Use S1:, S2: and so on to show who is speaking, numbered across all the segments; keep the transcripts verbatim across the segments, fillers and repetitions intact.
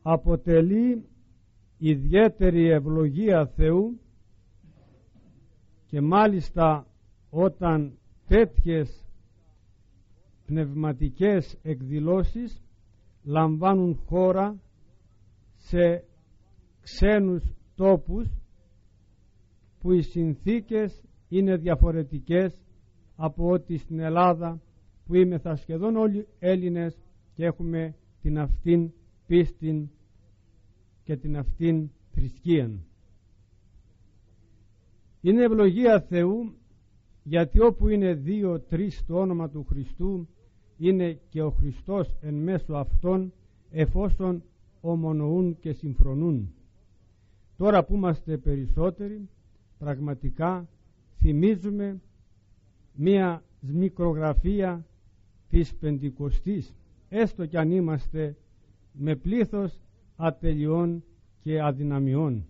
S1: αποτελεί ιδιαίτερη ευλογία Θεού, και μάλιστα όταν τέτοιες πνευματικές εκδηλώσεις λαμβάνουν χώρα σε ξένους τόπους που οι συνθήκες είναι διαφορετικές από ό,τι στην Ελλάδα, που είμεθα σχεδόν όλοι Έλληνες και έχουμε την αυτήν πίστην και την αυτήν θρησκείαν. Είναι ευλογία Θεού, γιατί όπου είναι δύο τρεις το όνομα του Χριστού, είναι και ο Χριστός εν μέσω αυτών, εφόσον ομονοούν και συμφρονούν. Τώρα που είμαστε περισσότεροι, πραγματικά θυμίζουμε μία μικρογραφία της Πεντηκοστής, έστω κι αν είμαστε με πλήθος ατελειών και αδυναμιών.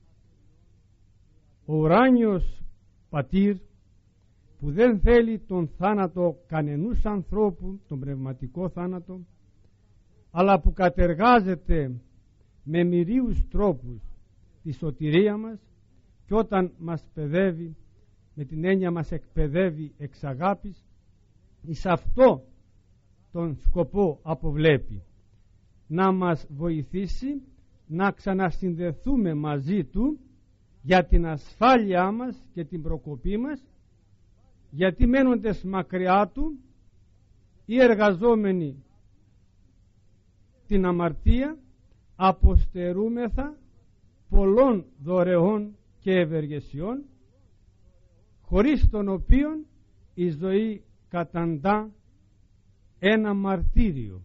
S1: Ο ουράνιος Πατήρ, που δεν θέλει τον θάνατο κανενούς ανθρώπου, τον πνευματικό θάνατο, αλλά που κατεργάζεται με μυρίους τρόπους τη σωτηρία μας, και όταν μας παιδεύει, με την έννοια μας εκπαιδεύει εξ αγάπης, εις αυτό τον σκοπό αποβλέπει, να μας βοηθήσει να ξανασυνδεθούμε μαζί του για την ασφάλειά μας και την προκοπή μας, γιατί μένοντες μακριά του οι εργαζόμενοι την αμαρτία αποστερούμεθα πολλών δωρεών και ευεργεσιών, χωρίς των οποίων η ζωή καταντά ένα μαρτύριο,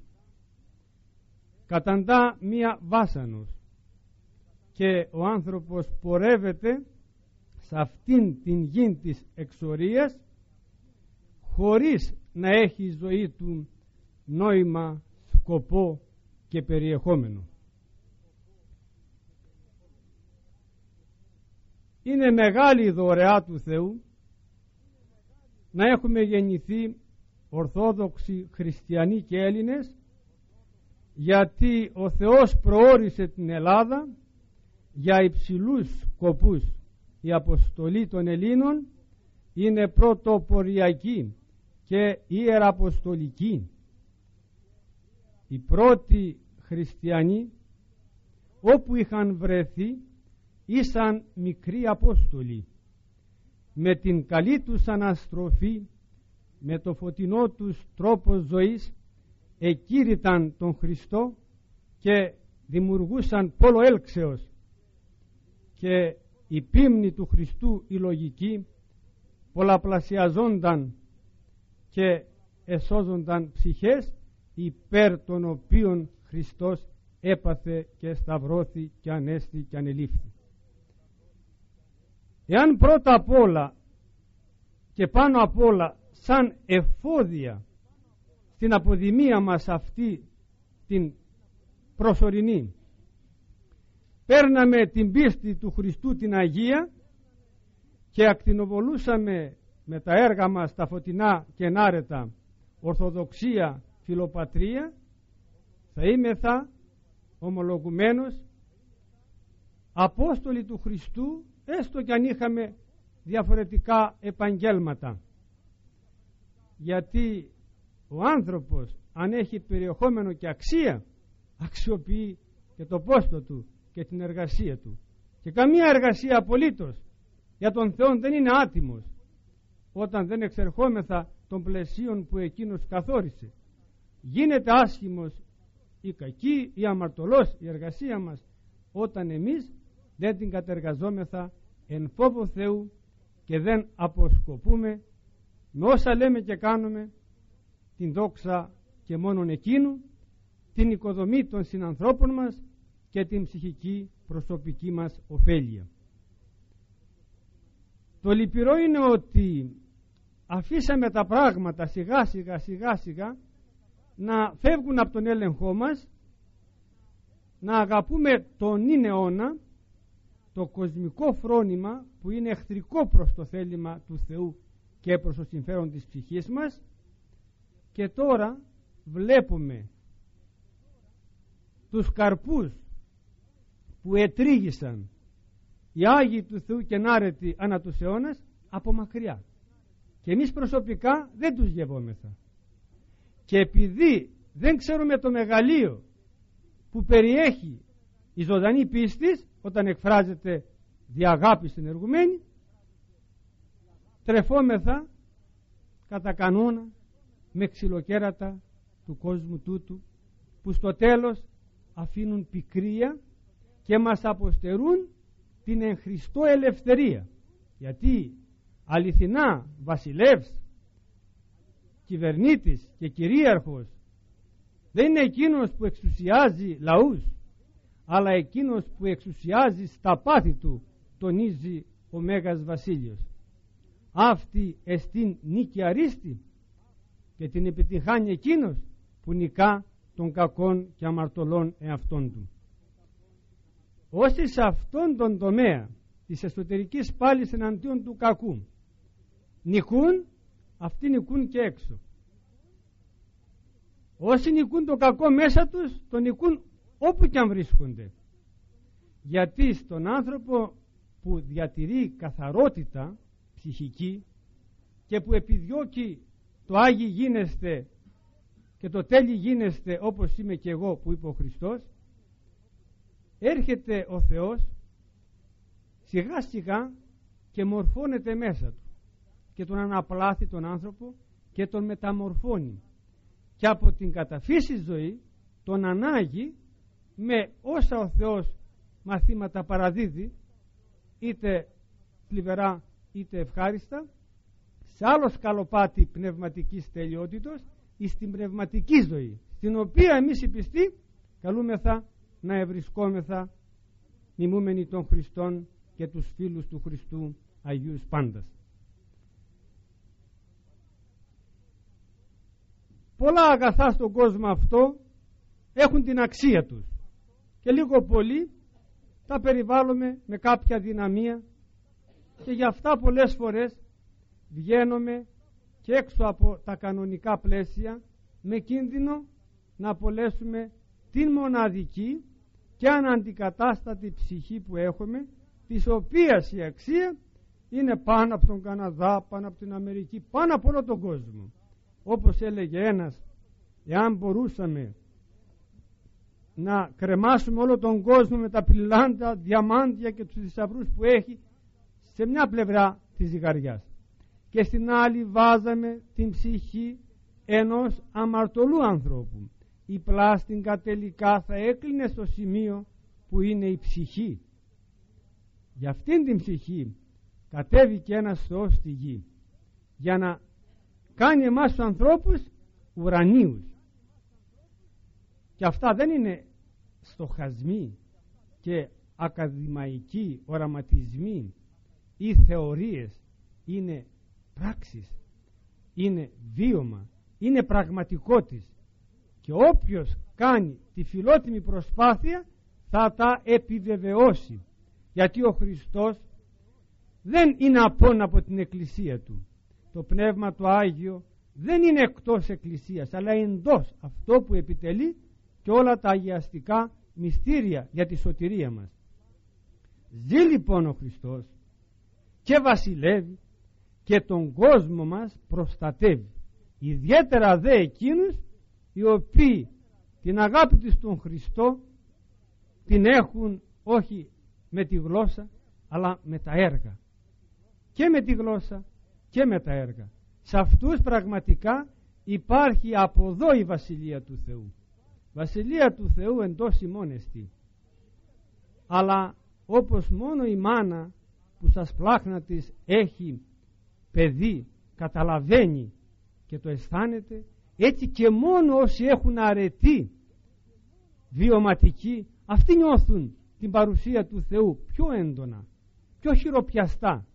S1: καταντά μία βάσανος, και ο άνθρωπος πορεύεται σε αυτήν την γη της εξορίας χωρίς να έχει η ζωή του νόημα, σκοπό και περιεχόμενο. Είναι μεγάλη η δωρεά του Θεού να έχουμε γεννηθεί Ορθόδοξοι χριστιανοί και Έλληνες, γιατί ο Θεός προόρισε την Ελλάδα για υψηλούς σκοπούς. Η αποστολή των Ελλήνων είναι πρωτοποριακή και ιεραποστολική. Οι πρώτοι χριστιανοί, όπου είχαν βρεθεί, ήσαν μικροί Απόστολοι. Με την καλή τους αναστροφή, με το φωτεινό τους τρόπο ζωής, εκήρυταν τον Χριστό και δημιουργούσαν πόλο έλξεως, και η πίμνη του Χριστού η λογική πολλαπλασιαζόνταν και εσώζονταν ψυχές, υπέρ των οποίων Χριστός έπαθε και σταυρώθη και ανέστη και ανελήφθη. Εάν πρώτα απ' όλα και πάνω απ' όλα σαν εφόδια στην αποδημία μας αυτή την προσωρινή παίρναμε την πίστη του Χριστού την Αγία και ακτινοβολούσαμε με τα έργα μας τα φωτεινά και ενάρετα Ορθοδοξία, Φιλοπατρία, θα είμεθα ομολογουμένως Απόστολοι του Χριστού, έστω κι αν είχαμε διαφορετικά επαγγέλματα. Γιατί ο άνθρωπος, αν έχει περιεχόμενο και αξία, αξιοποιεί και το πόστο του και την εργασία του. Και καμία εργασία απολύτως για τον Θεό δεν είναι άτιμος, όταν δεν εξερχόμεθα των πλαισίων που εκείνος καθόρισε. Γίνεται άσχημος ή κακή ή αμαρτωλός η εργασία μας, όταν εμείς δεν την κατεργαζόμεθα εν φόβο Θεού και δεν αποσκοπούμε με όσα λέμε και κάνουμε την δόξα και μόνον εκείνου, την οικοδομή των συνανθρώπων μας και την ψυχική προσωπική μας ωφέλεια. Το λυπηρό είναι ότι αφήσαμε τα πράγματα σιγά σιγά σιγά σιγά να φεύγουν από τον έλεγχό μας, να αγαπούμε τον νυν αιώνα, το κοσμικό φρόνημα που είναι εχθρικό προς το θέλημα του Θεού και προς το συμφέρον της ψυχής μας, και τώρα βλέπουμε στους καρπούς που ετρίγησαν οι Άγιοι του Θεού και ενάρετοι ανά τους αιώνας από μακριά. Και εμείς προσωπικά δεν τους γευόμεθα. Και επειδή δεν ξέρουμε το μεγαλείο που περιέχει η ζωντανή πίστη όταν εκφράζεται δι' αγάπη συνεργουμένη, τρεφόμεθα κατά κανόνα με ξυλοκέρατα του κόσμου τούτου, που στο τέλος αφήνουν πικρία και μας αποστερούν την εν Χριστώ ελευθερία. Γιατί αληθινά βασιλεύς, κυβερνήτης και κυρίαρχος δεν είναι εκείνος που εξουσιάζει λαούς, αλλά εκείνος που εξουσιάζει στα πάθη του, τονίζει ο Μέγας Βασίλειος. Αυτή εστίν νίκη αρίστη, και την επιτυχάνει εκείνος που νικά των κακών και αμαρτωλών εαυτών του. Όσοι σε αυτόν τον τομέα της εσωτερικής πάλης εναντίον του κακού νικούν, αυτοί νικούν και έξω. Όσοι νικούν το κακό μέσα τους, το νικούν όπου και αν βρίσκονται. Γιατί στον άνθρωπο που διατηρεί καθαρότητα ψυχική και που επιδιώκει το Άγιοι γίνεστε και το τέλει γίνεστε όπως είμαι και εγώ, που είπε ο Χριστός, έρχεται ο Θεός σιγά σιγά και μορφώνεται μέσα του και τον αναπλάθει τον άνθρωπο και τον μεταμορφώνει, και από την καταφύση ζωή τον ανάγει με όσα ο Θεός μαθήματα παραδίδει, είτε θλιβερά είτε ευχάριστα, σε άλλο σκαλοπάτι πνευματικής τελειότητος ή στην πνευματική ζωή, στην οποία εμείς οι πιστοί καλούμεθα να ευρισκόμεθα, μιμούμενοι των Χριστών και τους φίλους του Χριστού Αγίους πάντας. Πολλά αγαθά στον κόσμο αυτό έχουν την αξία τους και λίγο πολύ τα περιβάλλουμε με κάποια δυναμία, και γι' αυτά πολλές φορές βγαίνουμε και έξω από τα κανονικά πλαίσια με κίνδυνο να απολέσουμε την μοναδική και αναντικατάστατη ψυχή που έχουμε, της οποίας η αξία είναι πάνω από τον Καναδά, πάνω από την Αμερική, πάνω από όλο τον κόσμο. Όπως έλεγε ένας, εάν μπορούσαμε να κρεμάσουμε όλο τον κόσμο με τα πυρλάντα, διαμάντια και τους θησαυρούς που έχει σε μια πλευρά της ζυγαριάς, και στην άλλη βάζαμε την ψυχή ενός αμαρτωλού ανθρώπου, η πλάστιγκα τελικά θα έκλεινε στο σημείο που είναι η ψυχή. Για αυτήν την ψυχή κατέβηκε ένας Θεός στη γη για να κάνει εμάς τους ανθρώπους ουρανίους. Και αυτά δεν είναι στοχασμοί και ακαδημαϊκοί οραματισμοί ή θεωρίες, είναι πράξεις, είναι βίωμα, είναι πραγματικότης, και όποιος κάνει τη φιλότιμη προσπάθεια θα τα επιβεβαιώσει, γιατί ο Χριστός δεν είναι απόν από την Εκκλησία του. Το Πνεύμα το Άγιο δεν είναι εκτός Εκκλησίας, αλλά εντός, αυτό που επιτελεί και όλα τα αγιαστικά μυστήρια για τη σωτηρία μας. Ζει λοιπόν ο Χριστός και βασιλεύει και τον κόσμο μας προστατεύει, ιδιαίτερα δε εκείνους οι οποίοι την αγάπη τους στον Χριστό την έχουν όχι με τη γλώσσα αλλά με τα έργα, και με τη γλώσσα και με τα έργα. Σε αυτούς πραγματικά υπάρχει από εδώ η Βασιλεία του Θεού. Βασιλεία του Θεού εντός ημών εστί. Αλλά όπως μόνο η μάνα που στα σπλάχνα της έχει παιδί καταλαβαίνει και το αισθάνεται, έτσι και μόνο όσοι έχουν αρετή βιωματική, αυτοί νιώθουν την παρουσία του Θεού πιο έντονα, πιο χειροπιαστά,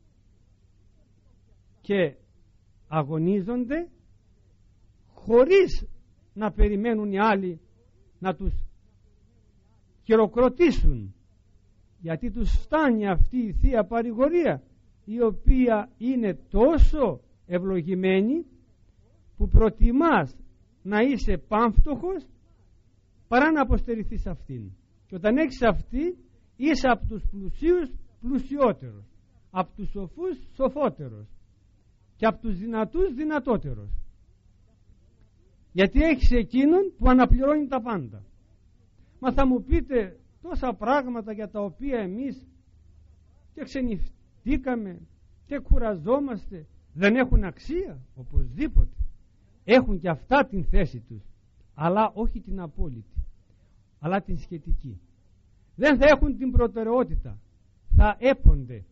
S1: και αγωνίζονται χωρίς να περιμένουν οι άλλοι να τους χειροκροτήσουν, γιατί τους φτάνει αυτή η Θεία Παρηγορία, η οποία είναι τόσο ευλογημένη που προτιμάς να είσαι πάμφτωχος παρά να αποστερηθείς αυτήν. Και όταν έχεις αυτή, είσαι από τους πλουσίους πλουσιότερος, από τους σοφούς σοφότερος και από τους δυνατούς δυνατότερος. Γιατί έχεις εκείνον που αναπληρώνει τα πάντα. Μα θα μου πείτε τόσα πράγματα για τα οποία εμείς και ξενυχτήκαμε και κουραζόμαστε, δεν έχουν αξία? Οπωσδήποτε έχουν και αυτά την θέση τους, αλλά όχι την απόλυτη, αλλά την σχετική. Δεν θα έχουν την προτεραιότητα, θα έπονται.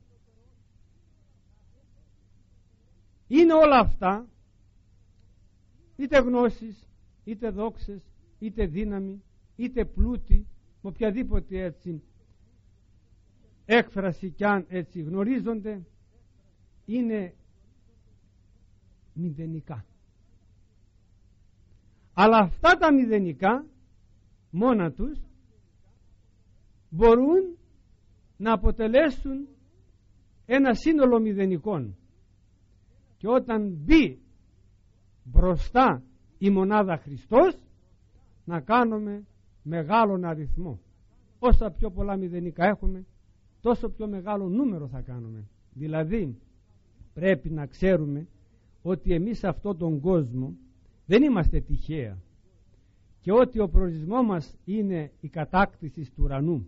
S1: Είναι όλα αυτά, είτε γνώσεις, είτε δόξες, είτε δύναμη, είτε πλούτη, με οποιαδήποτε έτσι έκφραση κι αν έτσι γνωρίζονται, είναι μηδενικά. Αλλά αυτά τα μηδενικά μόνα τους μπορούν να αποτελέσουν ένα σύνολο μηδενικών. Και όταν μπει μπροστά η μονάδα Χριστός, να κάνουμε μεγάλον αριθμό. Όσα πιο πολλά μηδενικά έχουμε, τόσο πιο μεγάλο νούμερο θα κάνουμε. Δηλαδή πρέπει να ξέρουμε ότι εμείς σε αυτόν τον κόσμο δεν είμαστε τυχαία και ότι ο προορισμός μας είναι η κατάκτηση του ουρανού.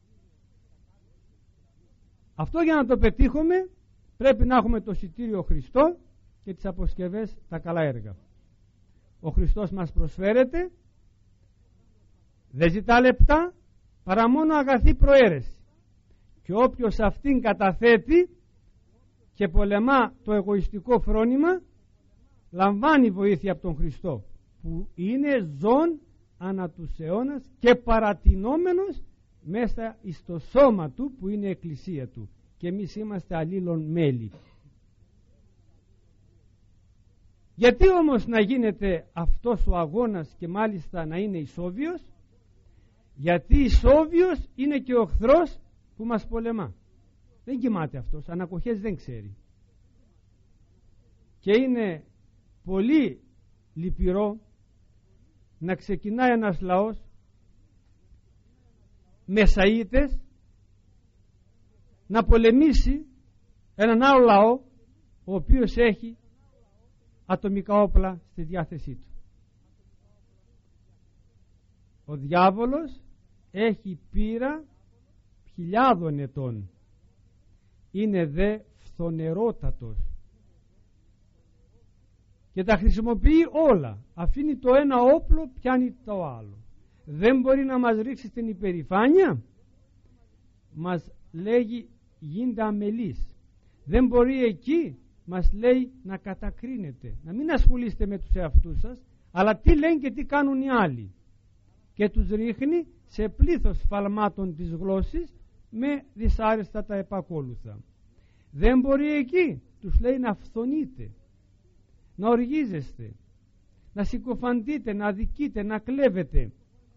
S1: Αυτό για να το πετύχουμε πρέπει να έχουμε το εισιτήριο Χριστό και τις αποσκευές, τα καλά έργα. Ο Χριστός μας προσφέρεται, δεν ζητά λεπτά παρά μόνο αγαθή προαίρεση, και όποιος αυτήν καταθέτει και πολεμά το εγωιστικό φρόνημα, λαμβάνει βοήθεια από τον Χριστό, που είναι ζών ανά τους αιώνας και παρατηνόμενος μέσα στο σώμα του που είναι η εκκλησία του, και εμείς είμαστε αλλήλων μέλη. Γιατί όμως να γίνεται αυτός ο αγώνας και μάλιστα να είναι ισόβιος? Γιατί ισόβιος είναι και ο εχθρός που μας πολεμά. Δεν κοιμάται αυτός, ανακοχές δεν ξέρει. Και είναι πολύ λυπηρό να ξεκινάει ένας λαός με σαΐτες να πολεμήσει έναν άλλο λαό ο οποίος έχει ατομικά όπλα στη διάθεσή του. Ο διάβολος έχει πείρα χιλιάδων ετών, είναι δε φθονερότατος και τα χρησιμοποιεί όλα. Αφήνει το ένα όπλο, πιάνει το άλλο. Δεν μπορεί να μας ρίξει στην υπερηφάνεια, μας λέγει γίντε αμελείς. Δεν μπορεί εκεί, μας λέει να κατακρίνετε, να μην ασχολείστε με τους εαυτούς σας, αλλά τι λένε και τι κάνουν οι άλλοι, και τους ρίχνει σε πλήθος φαλμάτων της γλώσσης με δυσάρεστα τα επακόλουθα. Δεν μπορεί εκεί, τους λέει να φθονείτε, να οργίζεστε, να συκοφαντείτε, να αδικείτε, να κλέβετε,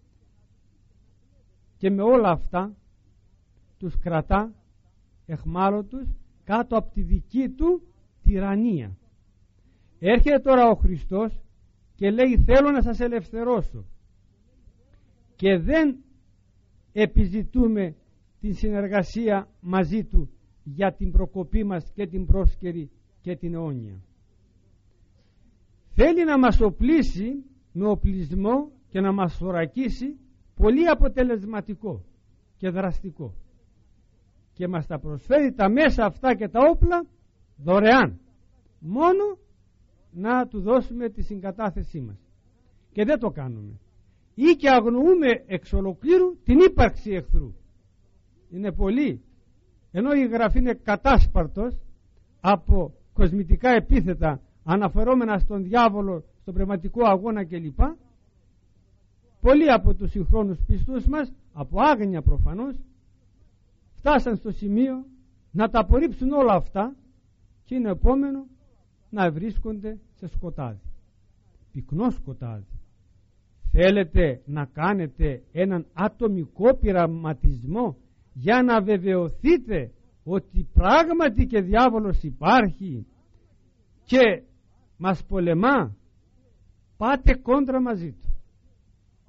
S1: και με όλα αυτά τους κρατά εχμάλωτους κάτω από τη δική του τυραννία. Έρχεται τώρα ο Χριστός και λέει θέλω να σας ελευθερώσω, και δεν επιζητούμε την συνεργασία μαζί του για την προκοπή μας και την πρόσκαιρη και την αιώνια. Θέλει να μας οπλίσει με οπλισμό και να μας θωρακίσει πολύ αποτελεσματικό και δραστικό, και μας τα προσφέρει τα μέσα αυτά και τα όπλα δωρεάν, μόνο να του δώσουμε τη συγκατάθεσή μας, και δεν το κάνουμε, ή και αγνοούμε εξ ολοκλήρου την ύπαρξη εχθρού. Είναι πολύ, ενώ η Γραφή είναι κατάσπαρτος από κοσμητικά επίθετα αναφερόμενα στον διάβολο, στον πνευματικό αγώνα κλπ. Πολλοί από τους συγχρόνους πιστούς μας, από άγνοια προφανώς, φτάσαν στο σημείο να τα απορρίψουν όλα αυτά, και είναι επόμενο να βρίσκονται σε σκοτάδι, πυκνό σκοτάδι. Θέλετε να κάνετε έναν ατομικό πειραματισμό για να βεβαιωθείτε ότι πράγματι και διάβολος υπάρχει και μας πολεμά? Πάτε κόντρα μαζί του.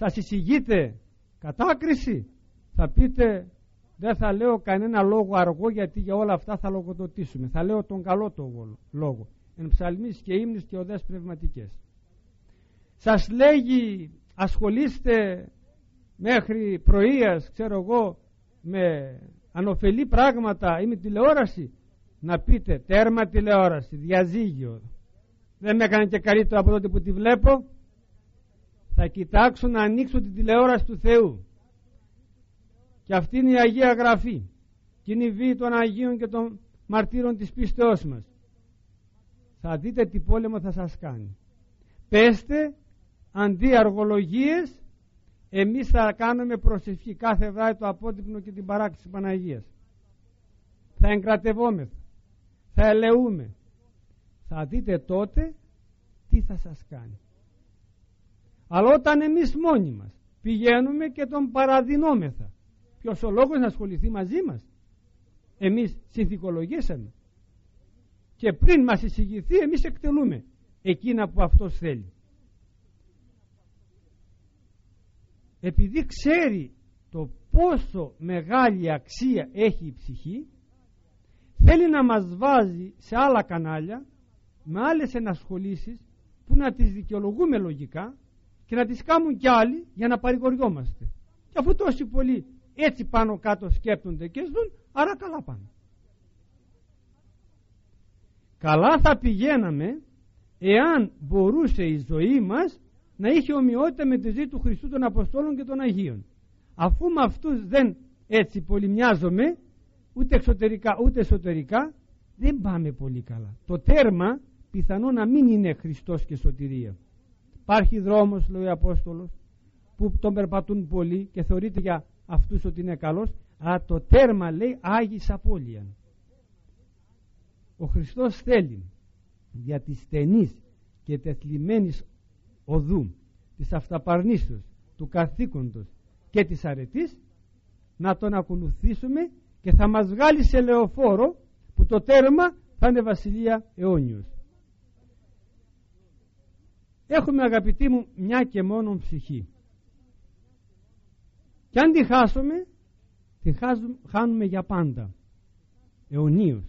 S1: σας εισηγείται κατάκριση, θα πείτε δεν θα λέω κανένα λόγο αργό, γιατί για όλα αυτά θα λογοδοτήσουμε. Θα λέω τον καλό το λόγο. Εν ψαλμής και ύμνης και οδές πνευματικές. Σας λέγει ασχολείστε μέχρι πρωίας, ξέρω εγώ, με ανωφελή πράγματα ή με τηλεόραση, να πείτε τέρμα τηλεόραση, διαζύγιο. Δεν με έκανε και καλύτερο από τότε που τη βλέπω. Θα κοιτάξω να ανοίξω την τηλεόραση του Θεού. Και αυτή είναι η Αγία Γραφή. Και είναι η βίη των Αγίων και των μαρτύρων της πίστεώς μας. Θα δείτε τι πόλεμο θα σας κάνει. Πέστε, αντί αργολογίες, εμείς θα κάνουμε προσευχή κάθε βράδυ το απότυπνο και την παράκληση της Παναγίας. Θα εγκρατευόμεθα, θα ελεούμε. Θα δείτε τότε τι θα σας κάνει. Αλλά όταν εμείς μόνοι μας πηγαίνουμε και τον παραδεινόμεθα, ποιος ο λόγος να ασχοληθεί μαζί μας? Εμείς συνθηκολογήσαμε. Και πριν μας εισηγηθεί, εμείς εκτελούμε εκείνα που αυτός θέλει. Επειδή ξέρει το πόσο μεγάλη αξία έχει η ψυχή, θέλει να μας βάζει σε άλλα κανάλια, με άλλες ενασχολήσεις που να τις δικαιολογούμε λογικά και να τις κάνουν κι άλλοι για να παρηγοριόμαστε. Και αφού τόσοι πολλοί έτσι πάνω κάτω σκέπτονται και ζουν, άρα καλά πάνε. Καλά θα πηγαίναμε εάν μπορούσε η ζωή μας να είχε ομοιότητα με τη ζωή του Χριστού, των Αποστόλων και των Αγίων. Αφού με αυτούς δεν έτσι πολυμοιάζομαι, ούτε εξωτερικά ούτε εσωτερικά, δεν πάμε πολύ καλά. Το τέρμα πιθανό να μην είναι Χριστός και σωτηρία. Υπάρχει δρόμος, λέει ο Απόστολος, που τον περπατούν πολλοί και θεωρείται για αυτούς ότι είναι καλός, αλλά το τέρμα λέει Άγης Απώλειαν. Ο Χριστός θέλει για τη στενής και τεθλιμμένης οδού, της αυταπαρνήσεως, του καθήκοντος και της αρετής, να τον ακολουθήσουμε και θα μας βγάλει σε λεωφόρο που το τέρμα θα είναι βασιλεία αιώνιος. Έχουμε, αγαπητοί μου, μια και μόνον ψυχή. Και αν τη χάσουμε, τη χάνουμε για πάντα, αιωνίως.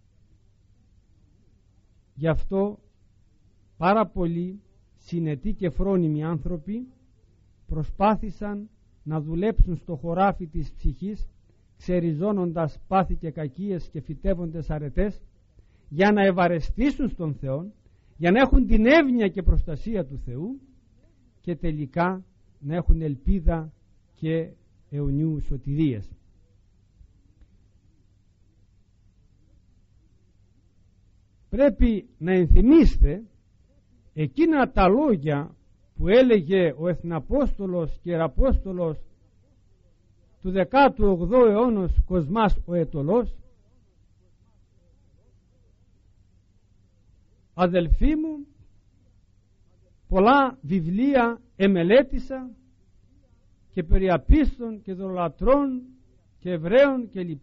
S1: Γι' αυτό πάρα πολλοί συνετοί και φρόνιμοι άνθρωποι προσπάθησαν να δουλέψουν στο χωράφι της ψυχής, ξεριζώνοντας πάθη και κακίες και φυτεύοντες αρετές, για να ευαρεστήσουν στον Θεό, για να έχουν την εύνοια και προστασία του Θεού και τελικά να έχουν ελπίδα και αιωνιού σωτηρίας. Πρέπει να ενθυμίστε εκείνα τα λόγια που έλεγε ο Εθναπόστολος και Ιεραπόστολος του δεκάτου ογδόου αιώνος Κοσμάς ο Αιτωλός: αδελφοί μου, πολλά βιβλία εμελέτησα και περί απίστων και δολατρών και Εβραίων κλπ.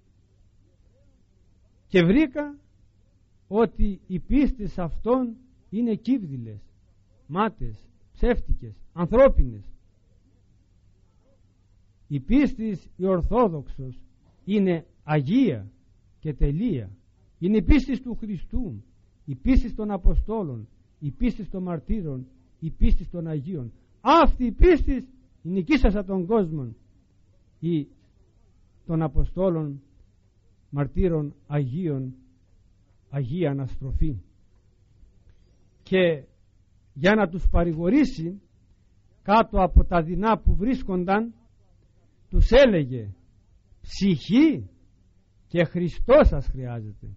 S1: Και βρήκα ότι οι πίστες αυτών είναι κύβδηλες, μάτες, ψεύτικες, ανθρώπινες. Η πίστης η Ορθόδοξος είναι αγία και τελεία. Είναι η πίστης του Χριστού, η πίστης των Αποστόλων, η πίστης των Μαρτύρων, η πίστης των Αγίων. Αυτή η πίστης νικήσασα τον κόσμο, ή των Αποστόλων, Μαρτύρων, Αγίων, Αγία Αναστροφή. Και για να τους παρηγορήσει κάτω από τα δεινά που βρίσκονταν, τους έλεγε: ψυχή και Χριστός σας χρειάζεται.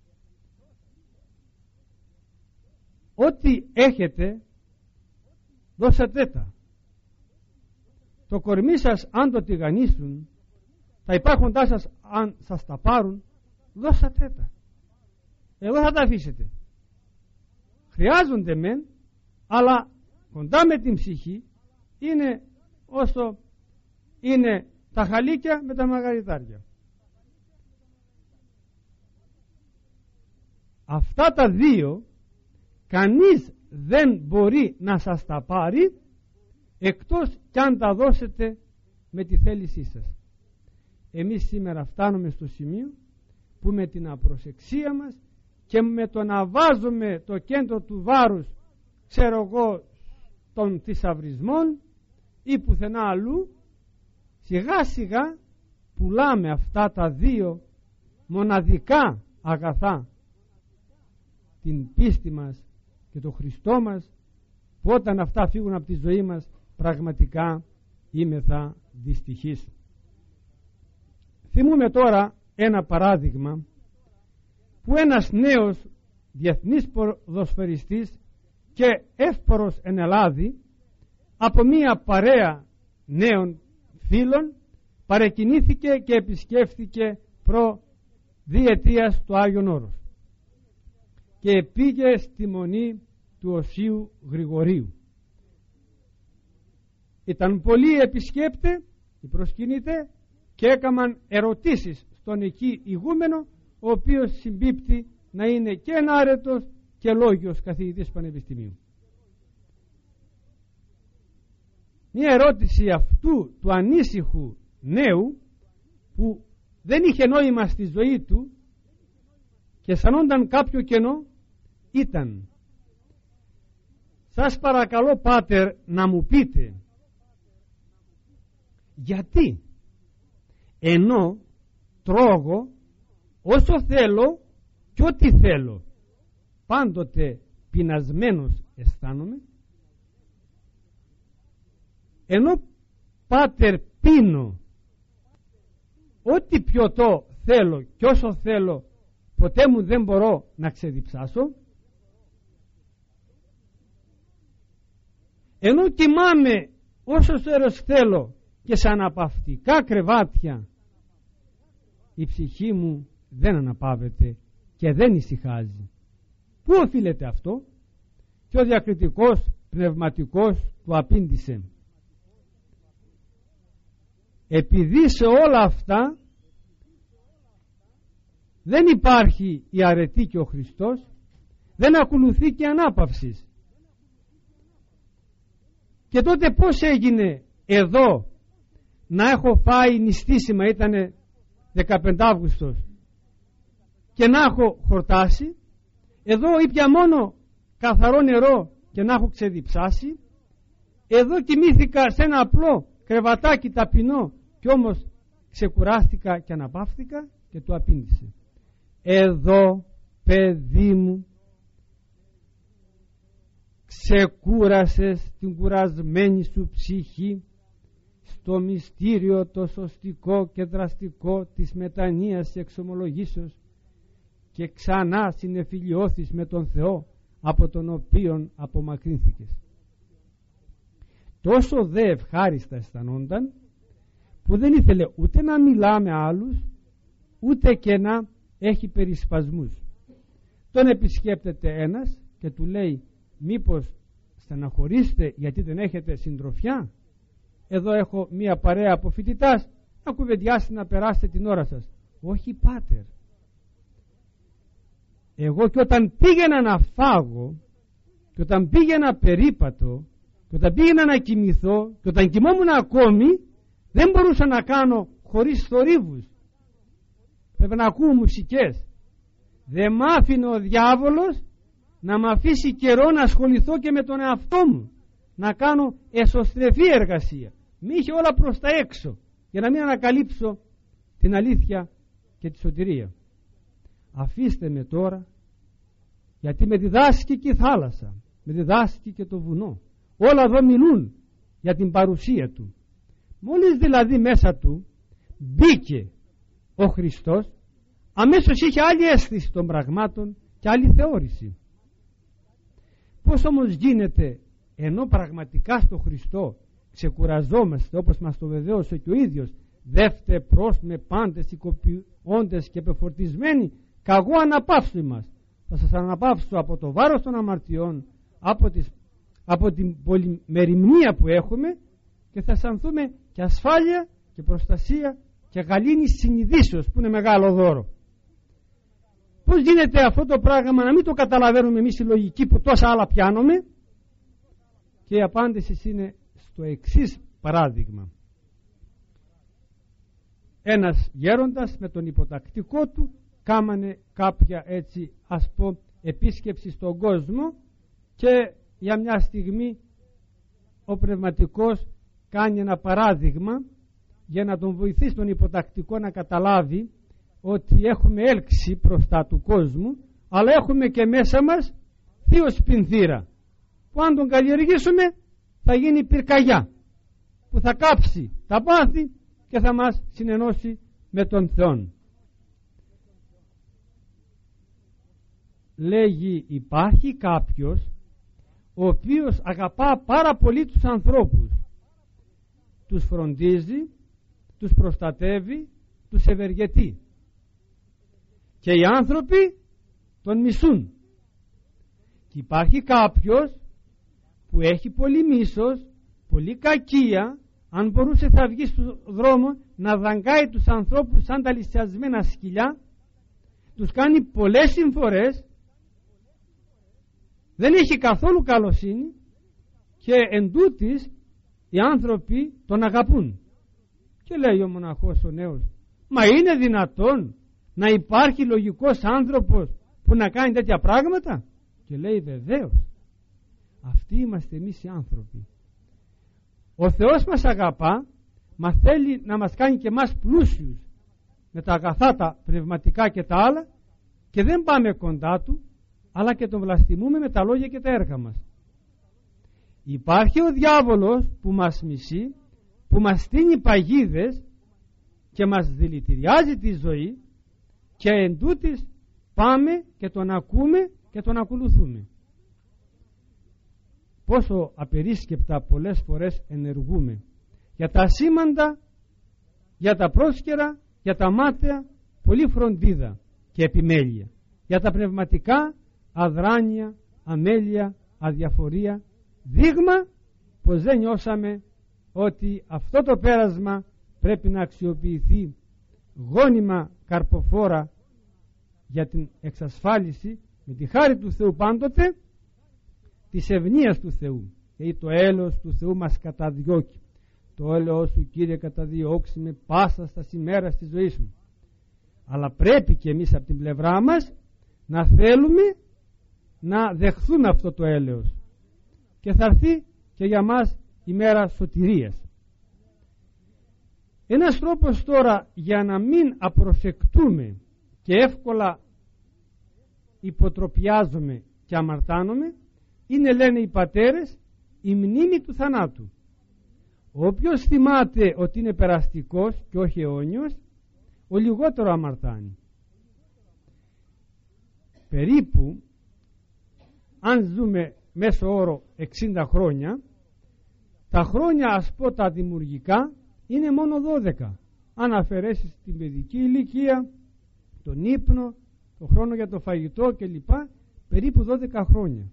S1: Ό,τι έχετε δώσατε τα. Το κορμί σας αν το τηγανίσουν, τα υπάρχοντά σας αν σας τα πάρουν, δώσατε τα. Εγώ θα τα αφήσετε. Χρειάζονται μεν, αλλά κοντά με την ψυχή είναι όσο είναι τα χαλίκια με τα μαγαριτάρια. Αυτά τα δύο κανείς δεν μπορεί να σας τα πάρει εκτός κι αν τα δώσετε με τη θέλησή σας. Εμείς σήμερα φτάνουμε στο σημείο που με την απροσεξία μας και με το να βάζουμε το κέντρο του βάρους, ξέρω εγώ, των θησαυρισμών ή πουθενά αλλού, σιγά σιγά πουλάμε αυτά τα δύο μοναδικά αγαθά, την πίστη μας και το Χριστό μας, που όταν αυτά φύγουν από τη ζωή μας πραγματικά είμεθα δυστυχείς. Θυμούμε τώρα ένα παράδειγμα που ένας νέος διεθνής ποδοσφαιριστής και εύπορος εν Ελλάδη από μία παρέα νέων φίλων παρεκκινήθηκε και επισκέφθηκε προ διετίας το Άγιον Όρος και πήγε στη μονή του Οσίου Γρηγορίου. Ήταν πολλοί επισκέπτε, οι προσκυνητέ, και έκαναν ερωτήσεις στον εκεί ηγούμενο, ο οποίος συμπίπτει να είναι και ενάρετος και λόγιος καθηγητής πανεπιστημίου. Μια ερώτηση αυτού του ανήσυχου νέου, που δεν είχε νόημα στη ζωή του και αισθανόταν κάποιο κενό, ήταν: σας παρακαλώ πάτερ να μου πείτε γιατί ενώ τρώγω όσο θέλω και ό,τι θέλω, πάντοτε πεινασμένος αισθάνομαι, ενώ πάτερ πίνω ό,τι πιωτό θέλω και όσο θέλω, ποτέ μου δεν μπορώ να ξεδιψάσω, ενώ κοιμάμαι όσο ώρες θέλω και σε αναπαυτικά κρεβάτια, η ψυχή μου δεν αναπαύεται και δεν ησυχάζει. Πού οφείλεται αυτό? Και ο διακριτικός πνευματικός του απήντησε: επειδή σε όλα αυτά δεν υπάρχει η αρετή και ο Χριστός, δεν ακολουθεί και ανάπαυσης. Και τότε πώς έγινε εδώ να έχω φάει νηστίσιμα, ήτανε δεκαπέντε Αύγουστος, και να έχω χορτάσει, εδώ ήπια μόνο καθαρό νερό και να έχω ξεδιψάσει, εδώ κοιμήθηκα σε ένα απλό κρεβατάκι ταπεινό και όμως ξεκουράστηκα και αναπαύθηκα. Και του απήντησε: εδώ παιδί μου, ξεκούρασες την κουρασμένη σου ψυχή στο μυστήριο το σωστικό και δραστικό της μετανοίας εξομολογήσεως και ξανά συνεφιλιώθεις με τον Θεό από τον οποίον απομακρύνθηκες. Τόσο δε ευχάριστα αισθανόνταν που δεν ήθελε ούτε να μιλά με άλλους ούτε και να έχει περισπασμούς. Τον επισκέπτεται ένας και του λέει: μήπως στεναχωρείστε γιατί δεν έχετε συντροφιά? Εδώ έχω μία παρέα από φοιτητάς, να κουβεντιάσετε να περάσετε την ώρα σας. Όχι πάτερ, εγώ και όταν πήγαινα να φάγω και όταν πήγαινα περίπατο και όταν πήγαινα να κοιμηθώ και όταν κοιμόμουν ακόμη, δεν μπορούσα να κάνω χωρίς θορύβους. Πρέπει να ακούω μουσικές. Δεν μ' άφηνε ο διάβολος να μ' αφήσει καιρό να ασχοληθώ και με τον εαυτό μου, να κάνω εσωστρεφή εργασία. Μη είχε όλα προς τα έξω για να μην ανακαλύψω την αλήθεια και τη σωτηρία. Αφήστε με τώρα, γιατί με διδάσκει και η θάλασσα, με διδάσκει και το βουνό. Όλα εδώ μιλούν για την παρουσία του. Μόλις δηλαδή μέσα του μπήκε ο Χριστός, αμέσως είχε άλλη αίσθηση των πραγμάτων και άλλη θεώρηση. Πώς όμως γίνεται, ενώ πραγματικά στο Χριστό ξεκουραζόμαστε, όπως μας το βεβαίωσε και ο ίδιος, δεύτε προς με πάντες οικοποιώντες και πεφορτισμένοι, καγώ αναπαύσου μας. Θα σας αναπαύσω από το βάρος των αμαρτιών, από, τις, από την πολυμεριμνία που έχουμε, και θα αισθανθούμε και ασφάλεια και προστασία και γαλήνη συνειδήσεως, που είναι μεγάλο δώρο. Πώς γίνεται αυτό το πράγμα να μην το καταλαβαίνουμε εμείς οι λογικοί που τόσα άλλα πιάνουμε? Και η απάντηση είναι στο εξής παράδειγμα. Ένας γέροντας με τον υποτακτικό του κάμανε κάποια, έτσι ας πω, επίσκεψη στον κόσμο, και για μια στιγμή ο πνευματικός κάνει ένα παράδειγμα για να τον βοηθήσει τον υποτακτικό να καταλάβει ότι έχουμε έλξη μπροστά του κόσμου, αλλά έχουμε και μέσα μας θείο σπινθήρα, που αν τον καλλιεργήσουμε θα γίνει πυρκαγιά, που θα κάψει τα πάθη και θα μας συνενώσει με τον Θεό. Λέγει, υπάρχει κάποιος ο οποίος αγαπά πάρα πολύ τους ανθρώπους, τους φροντίζει, τους προστατεύει, τους ευεργετεί, και οι άνθρωποι τον μισούν. Και υπάρχει κάποιος που έχει πολύ μίσος, πολύ κακία, αν μπορούσε θα βγει στον δρόμο να δαγκάει τους ανθρώπους σαν τα λυσιασμένα σκυλιά, τους κάνει πολλές συμφορές, δεν έχει καθόλου καλοσύνη, και εντούτοις οι άνθρωποι τον αγαπούν. Και λέει ο μοναχός ο νέος, μα είναι δυνατόν να υπάρχει λογικός άνθρωπος που να κάνει τέτοια πράγματα? Και λέει, βεβαίως, αυτοί είμαστε εμείς οι άνθρωποι. Ο Θεός μας αγαπά, μα θέλει να μας κάνει και εμάς πλούσιους με τα αγαθά τα πνευματικά και τα άλλα, και δεν πάμε κοντά του, αλλά και τον βλαστημούμε με τα λόγια και τα έργα μας. Υπάρχει ο διάβολος που μας μισεί, που μας στείνει παγίδες και μας δηλητηριάζει τη ζωή, και εντούτοις πάμε και τον ακούμε και τον ακολουθούμε. Πόσο απερίσκεπτα πολλές φορές ενεργούμε για τα σήμαντα, για τα πρόσκαιρα, για τα μάταια, πολύ φροντίδα και επιμέλεια. Για τα πνευματικά, αδράνεια, αμέλεια, αδιαφορία, δείγμα πως δεν νιώσαμε ότι αυτό το πέρασμα πρέπει να αξιοποιηθεί γόνιμα καρποφόρα για την εξασφάλιση, με τη χάρη του Θεού πάντοτε, της ευνοίας του Θεού. Γιατί το έλεος του Θεού μας καταδιώκει. Το έλεος σου, Κύριε, καταδιώξει με πάσα στα σημέρα της ζωής μου. Αλλά πρέπει και εμείς από την πλευρά μας να θέλουμε να δεχθούμε αυτό το έλεος, και θα έρθει και για μας η μέρα σωτηρίας. Ένας τρόπος τώρα για να μην απροσεκτούμε και εύκολα υποτροπιάζουμε και αμαρτάνουμε είναι, λένε οι πατέρες, η μνήμη του θανάτου. Όποιος θυμάται ότι είναι περαστικός και όχι αιώνιος, ο λιγότερο αμαρτάνει. Περίπου, αν ζούμε μέσω όρο εξήντα χρόνια, τα χρόνια, ας πω, τα δημιουργικά είναι μόνο δώδεκα. Αν αφαιρέσεις την παιδική ηλικία, τον ύπνο, τον χρόνο για το φαγητό κλπ, περίπου δώδεκα χρόνια.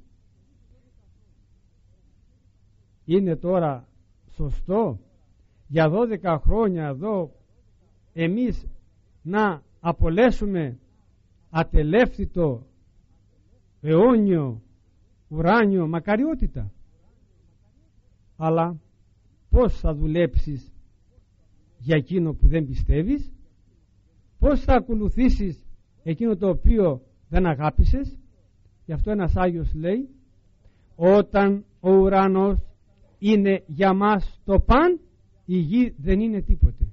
S1: Είναι τώρα σωστό για δώδεκα χρόνια εδώ εμείς να απολέσουμε ατελεύθυτο αιώνιο ουράνιο μακαριότητα? Αλλά πώς θα δουλέψεις για εκείνο που δεν πιστεύεις? Πώς θα ακολουθήσεις εκείνο το οποίο δεν αγάπησες? Γι' αυτό ένας Άγιος λέει, όταν ο ουρανός είναι για μας το παν, η γη δεν είναι τίποτε.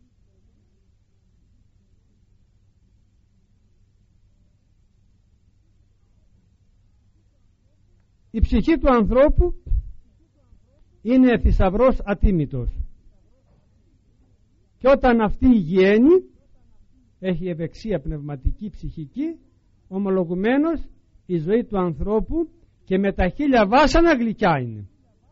S1: Η ψυχή του ανθρώπου είναι θησαυρός ατίμητος, και όταν αυτή υγιένει, έχει ευεξία πνευματική, ψυχική, ομολογουμένως η ζωή του ανθρώπου και με τα χίλια βάσανα γλυκιά είναι.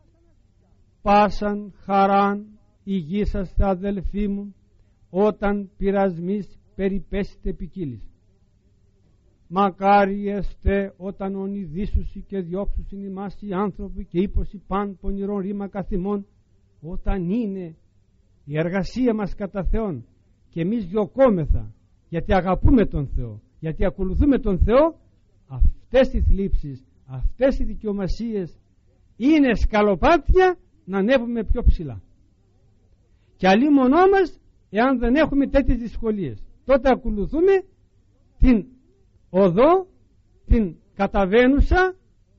S1: Πάσαν χαράν υγείσαστε αδελφοί μου, όταν πειρασμής περιπέσετε ποικίλης. Μακάρι εστέ όταν ονειδήσουσι και διώξουσιν ημάς οι άνθρωποι και ύποσι παν πονηρών ρήμα καθημών, όταν είναι η εργασία μας κατά Θεόν και εμείς διωκόμεθα γιατί αγαπούμε τον Θεό, γιατί ακολουθούμε τον Θεό, αυτές οι θλίψεις, αυτές οι δικαιομασίες είναι σκαλοπάτια να ανέβουμε πιο ψηλά. Και αλλήμονό μας εάν δεν έχουμε τέτοιες δυσκολίες. Τότε ακολουθούμε την οδό, την καταβαίνουσα,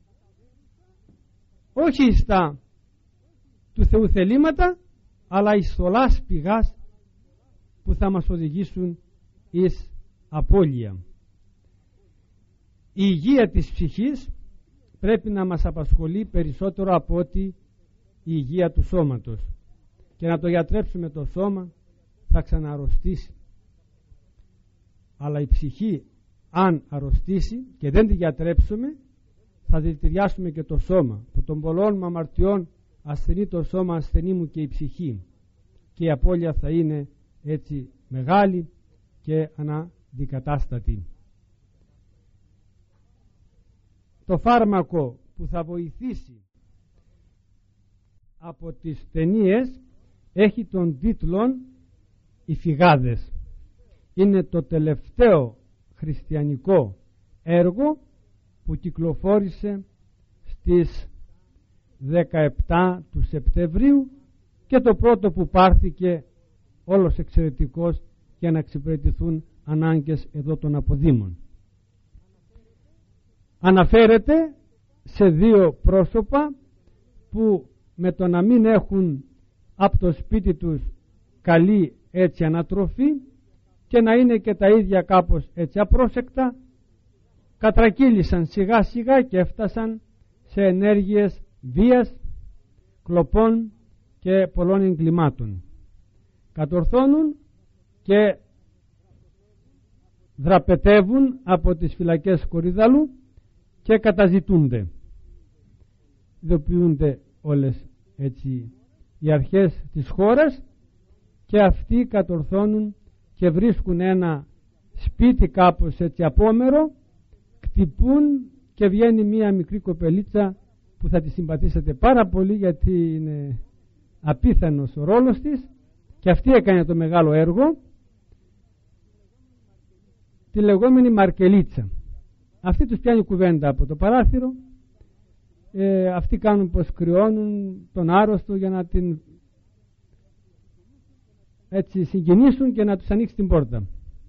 S1: όχι στα του Θεού θελήματα, αλλά εις θολάς πηγάς που θα μας οδηγήσουν εις απώλεια. Η υγεία της ψυχής πρέπει να μας απασχολεί περισσότερο από ότι η υγεία του σώματος. Και να το γιατρέψουμε το σώμα θα ξαναρρωστήσει. Αλλά η ψυχή, αν αρρωστήσει και δεν τη γιατρέψουμε, θα δηλητηριάσουμε και το σώμα. Από των πολλών αμαρτιών ασθενεί το σώμα, ασθενεί μου και η ψυχή. Και η απώλεια θα είναι έτσι μεγάλη και αναντικατάστατη. Το φάρμακο που θα βοηθήσει από τις ταινίες έχει τον τίτλο «Οι φυγάδες». Είναι το τελευταίο χριστιανικό έργο που κυκλοφόρησε στις δεκαεπτά του Σεπτεμβρίου και το πρώτο που πάρθηκε όλος εξαιρετικός για να εξυπηρετηθούν ανάγκες εδώ των αποδήμων. Αναφέρεται σε δύο πρόσωπα που με το να μην έχουν από το σπίτι τους καλή έτσι ανατροφή και να είναι και τα ίδια κάπως έτσι απρόσεκτα, κατρακύλησαν σιγά σιγά και έφτασαν σε ενέργειες βίας, κλοπών και πολλών εγκλημάτων. Κατορθώνουν και δραπετεύουν από τις φυλακές Κορυδαλού και καταζητούνται. Ειδοποιούνται όλες έτσι οι αρχές της χώρας και αυτοί κατορθώνουν και βρίσκουν ένα σπίτι κάπως έτσι απόμερο, κτυπούν και βγαίνει μία μικρή κοπελίτσα που θα τη συμπαθήσετε πάρα πολύ γιατί είναι απίθανος ο ρόλος της και αυτή έκανε το μεγάλο έργο, τη λεγόμενη Μαρκελίτσα. Αυτή τους πιάνει κουβέντα από το παράθυρο, ε, αυτοί κάνουν πως κρυώνουν τον άρρωστο για να την έτσι συγκινήσουν και να τους ανοίξει την πόρτα.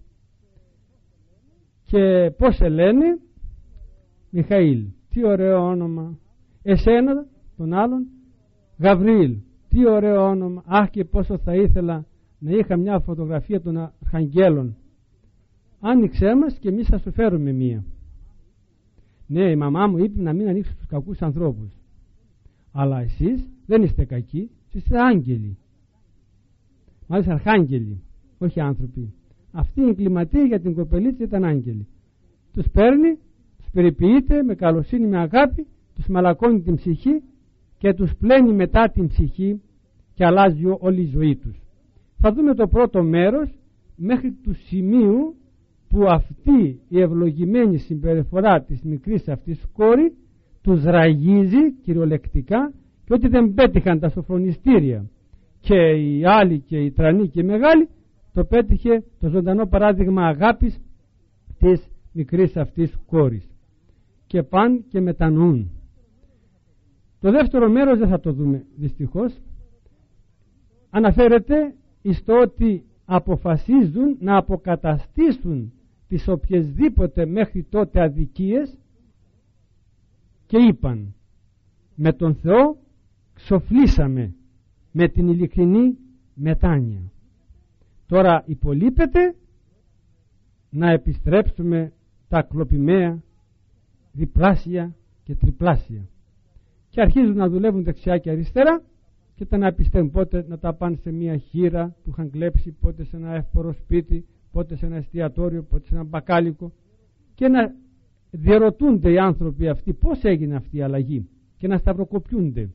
S1: Και πώς σε λένε? Μιχαήλ. Τι ωραίο όνομα. Εσένα, τον άλλον? Γαβριήλ. Τι ωραίο όνομα. Αχ, και πόσο θα ήθελα να είχα μια φωτογραφία των αρχαγγέλων. Άνοιξέ μας και εμείς θα σου φέρουμε μία. Ναι, η μαμά μου είπε να μην ανοίξει τους κακούς ανθρώπους. Αλλά εσείς δεν είστε κακοί, είστε άγγελοι. Μάλιστα αρχάγγελοι, όχι άνθρωποι. Αυτή η εγκληματία για την κοπελίτσα ήταν άγγελοι. Τους παίρνει, τους περιποιείται με καλοσύνη, με αγάπη, τους μαλακώνει την ψυχή και τους πλένει μετά την ψυχή και αλλάζει όλη η ζωή τους. Θα δούμε το πρώτο μέρος μέχρι του σημείου που αυτή η ευλογημένη συμπεριφορά της μικρής αυτής κόρη τους ραγίζει κυριολεκτικά και ότι δεν πέτυχαν τα σοφρονιστήρια και οι άλλοι και οι τρανοί και οι μεγάλοι, το πέτυχε το ζωντανό παράδειγμα αγάπης της μικρής αυτής κόρης και πάνε και μετανοούν. Το δεύτερο μέρος δεν θα το δούμε δυστυχώς. Αναφέρεται στο ότι αποφασίζουν να αποκαταστήσουν τις οποιασδήποτε μέχρι τότε αδικίες και είπαν με τον Θεό ξοφλήσαμε με την ειλικρινή μετάνοια. Τώρα υπολείπεται να επιστρέψουμε τα κλοπημαία διπλάσια και τριπλάσια. Και αρχίζουν να δουλεύουν δεξιά και αριστερά και τα να πιστεύουν πότε να τα πάνε σε μια χείρα που είχαν κλέψει, πότε σε ένα εύπορο σπίτι, πότε σε ένα εστιατόριο, πότε σε ένα μπακάλικο και να διερωτούνται οι άνθρωποι αυτοί πώς έγινε αυτή η αλλαγή και να σταυροκοπιούνται.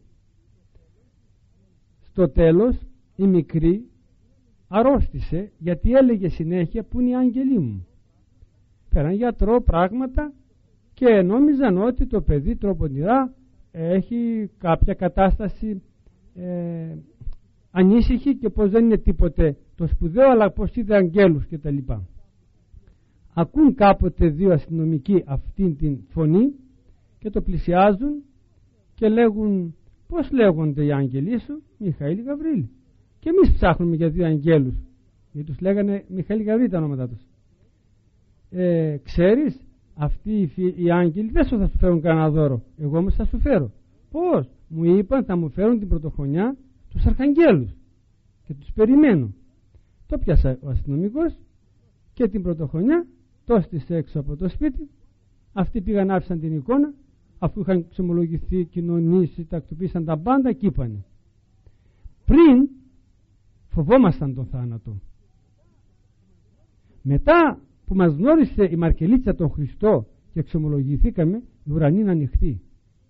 S1: Στο τέλος η μικρή αρρώστησε γιατί έλεγε συνέχεια που είναι οι άγγελοι μου. Πέραν γιατρό πράγματα και νόμιζαν ότι το παιδί τροποντηρά έχει κάποια κατάσταση ε, ανήσυχη και πως δεν είναι τίποτε το σπουδαίο αλλά πως είδε αγγέλους και τα λοιπά. Ακούν κάποτε δύο αστυνομικοί αυτήν την φωνή και το πλησιάζουν και λέγουν πώς λέγονται οι άγγελοι σου? Μιχαήλ, Γαβρίλ. Και εμείς ψάχνουμε για δύο αγγέλους, γιατί τους λέγανε Μιχαήλ, Γαβρίλ τα ονόματα τους. Ε, ξέρεις, αυτοί οι, οι άγγελοι δεν σου θα σου φέρουν κανένα δώρο, εγώ όμως θα σου φέρω. Πώς? Μου είπαν θα μου φέρουν την πρωτοχρονιά τους αρχαγγέλους και τους περιμένω. Το πιάσα ο αστυνομικός και την πρωτοχρονιά το έστησε έξω από το σπίτι. Αυτοί πήγαν, άφησαν την εικόνα, αφού είχαν ξεμολογηθεί, κοινωνήσει, τακτοποιήσαν τα πάντα και είπανε. Πριν φοβόμασταν τον θάνατο. Μετά που μας γνώρισε η Μαρκελίτσα τον Χριστό και εξομολογηθήκαμε, η ουρανή είναι ανοιχτή.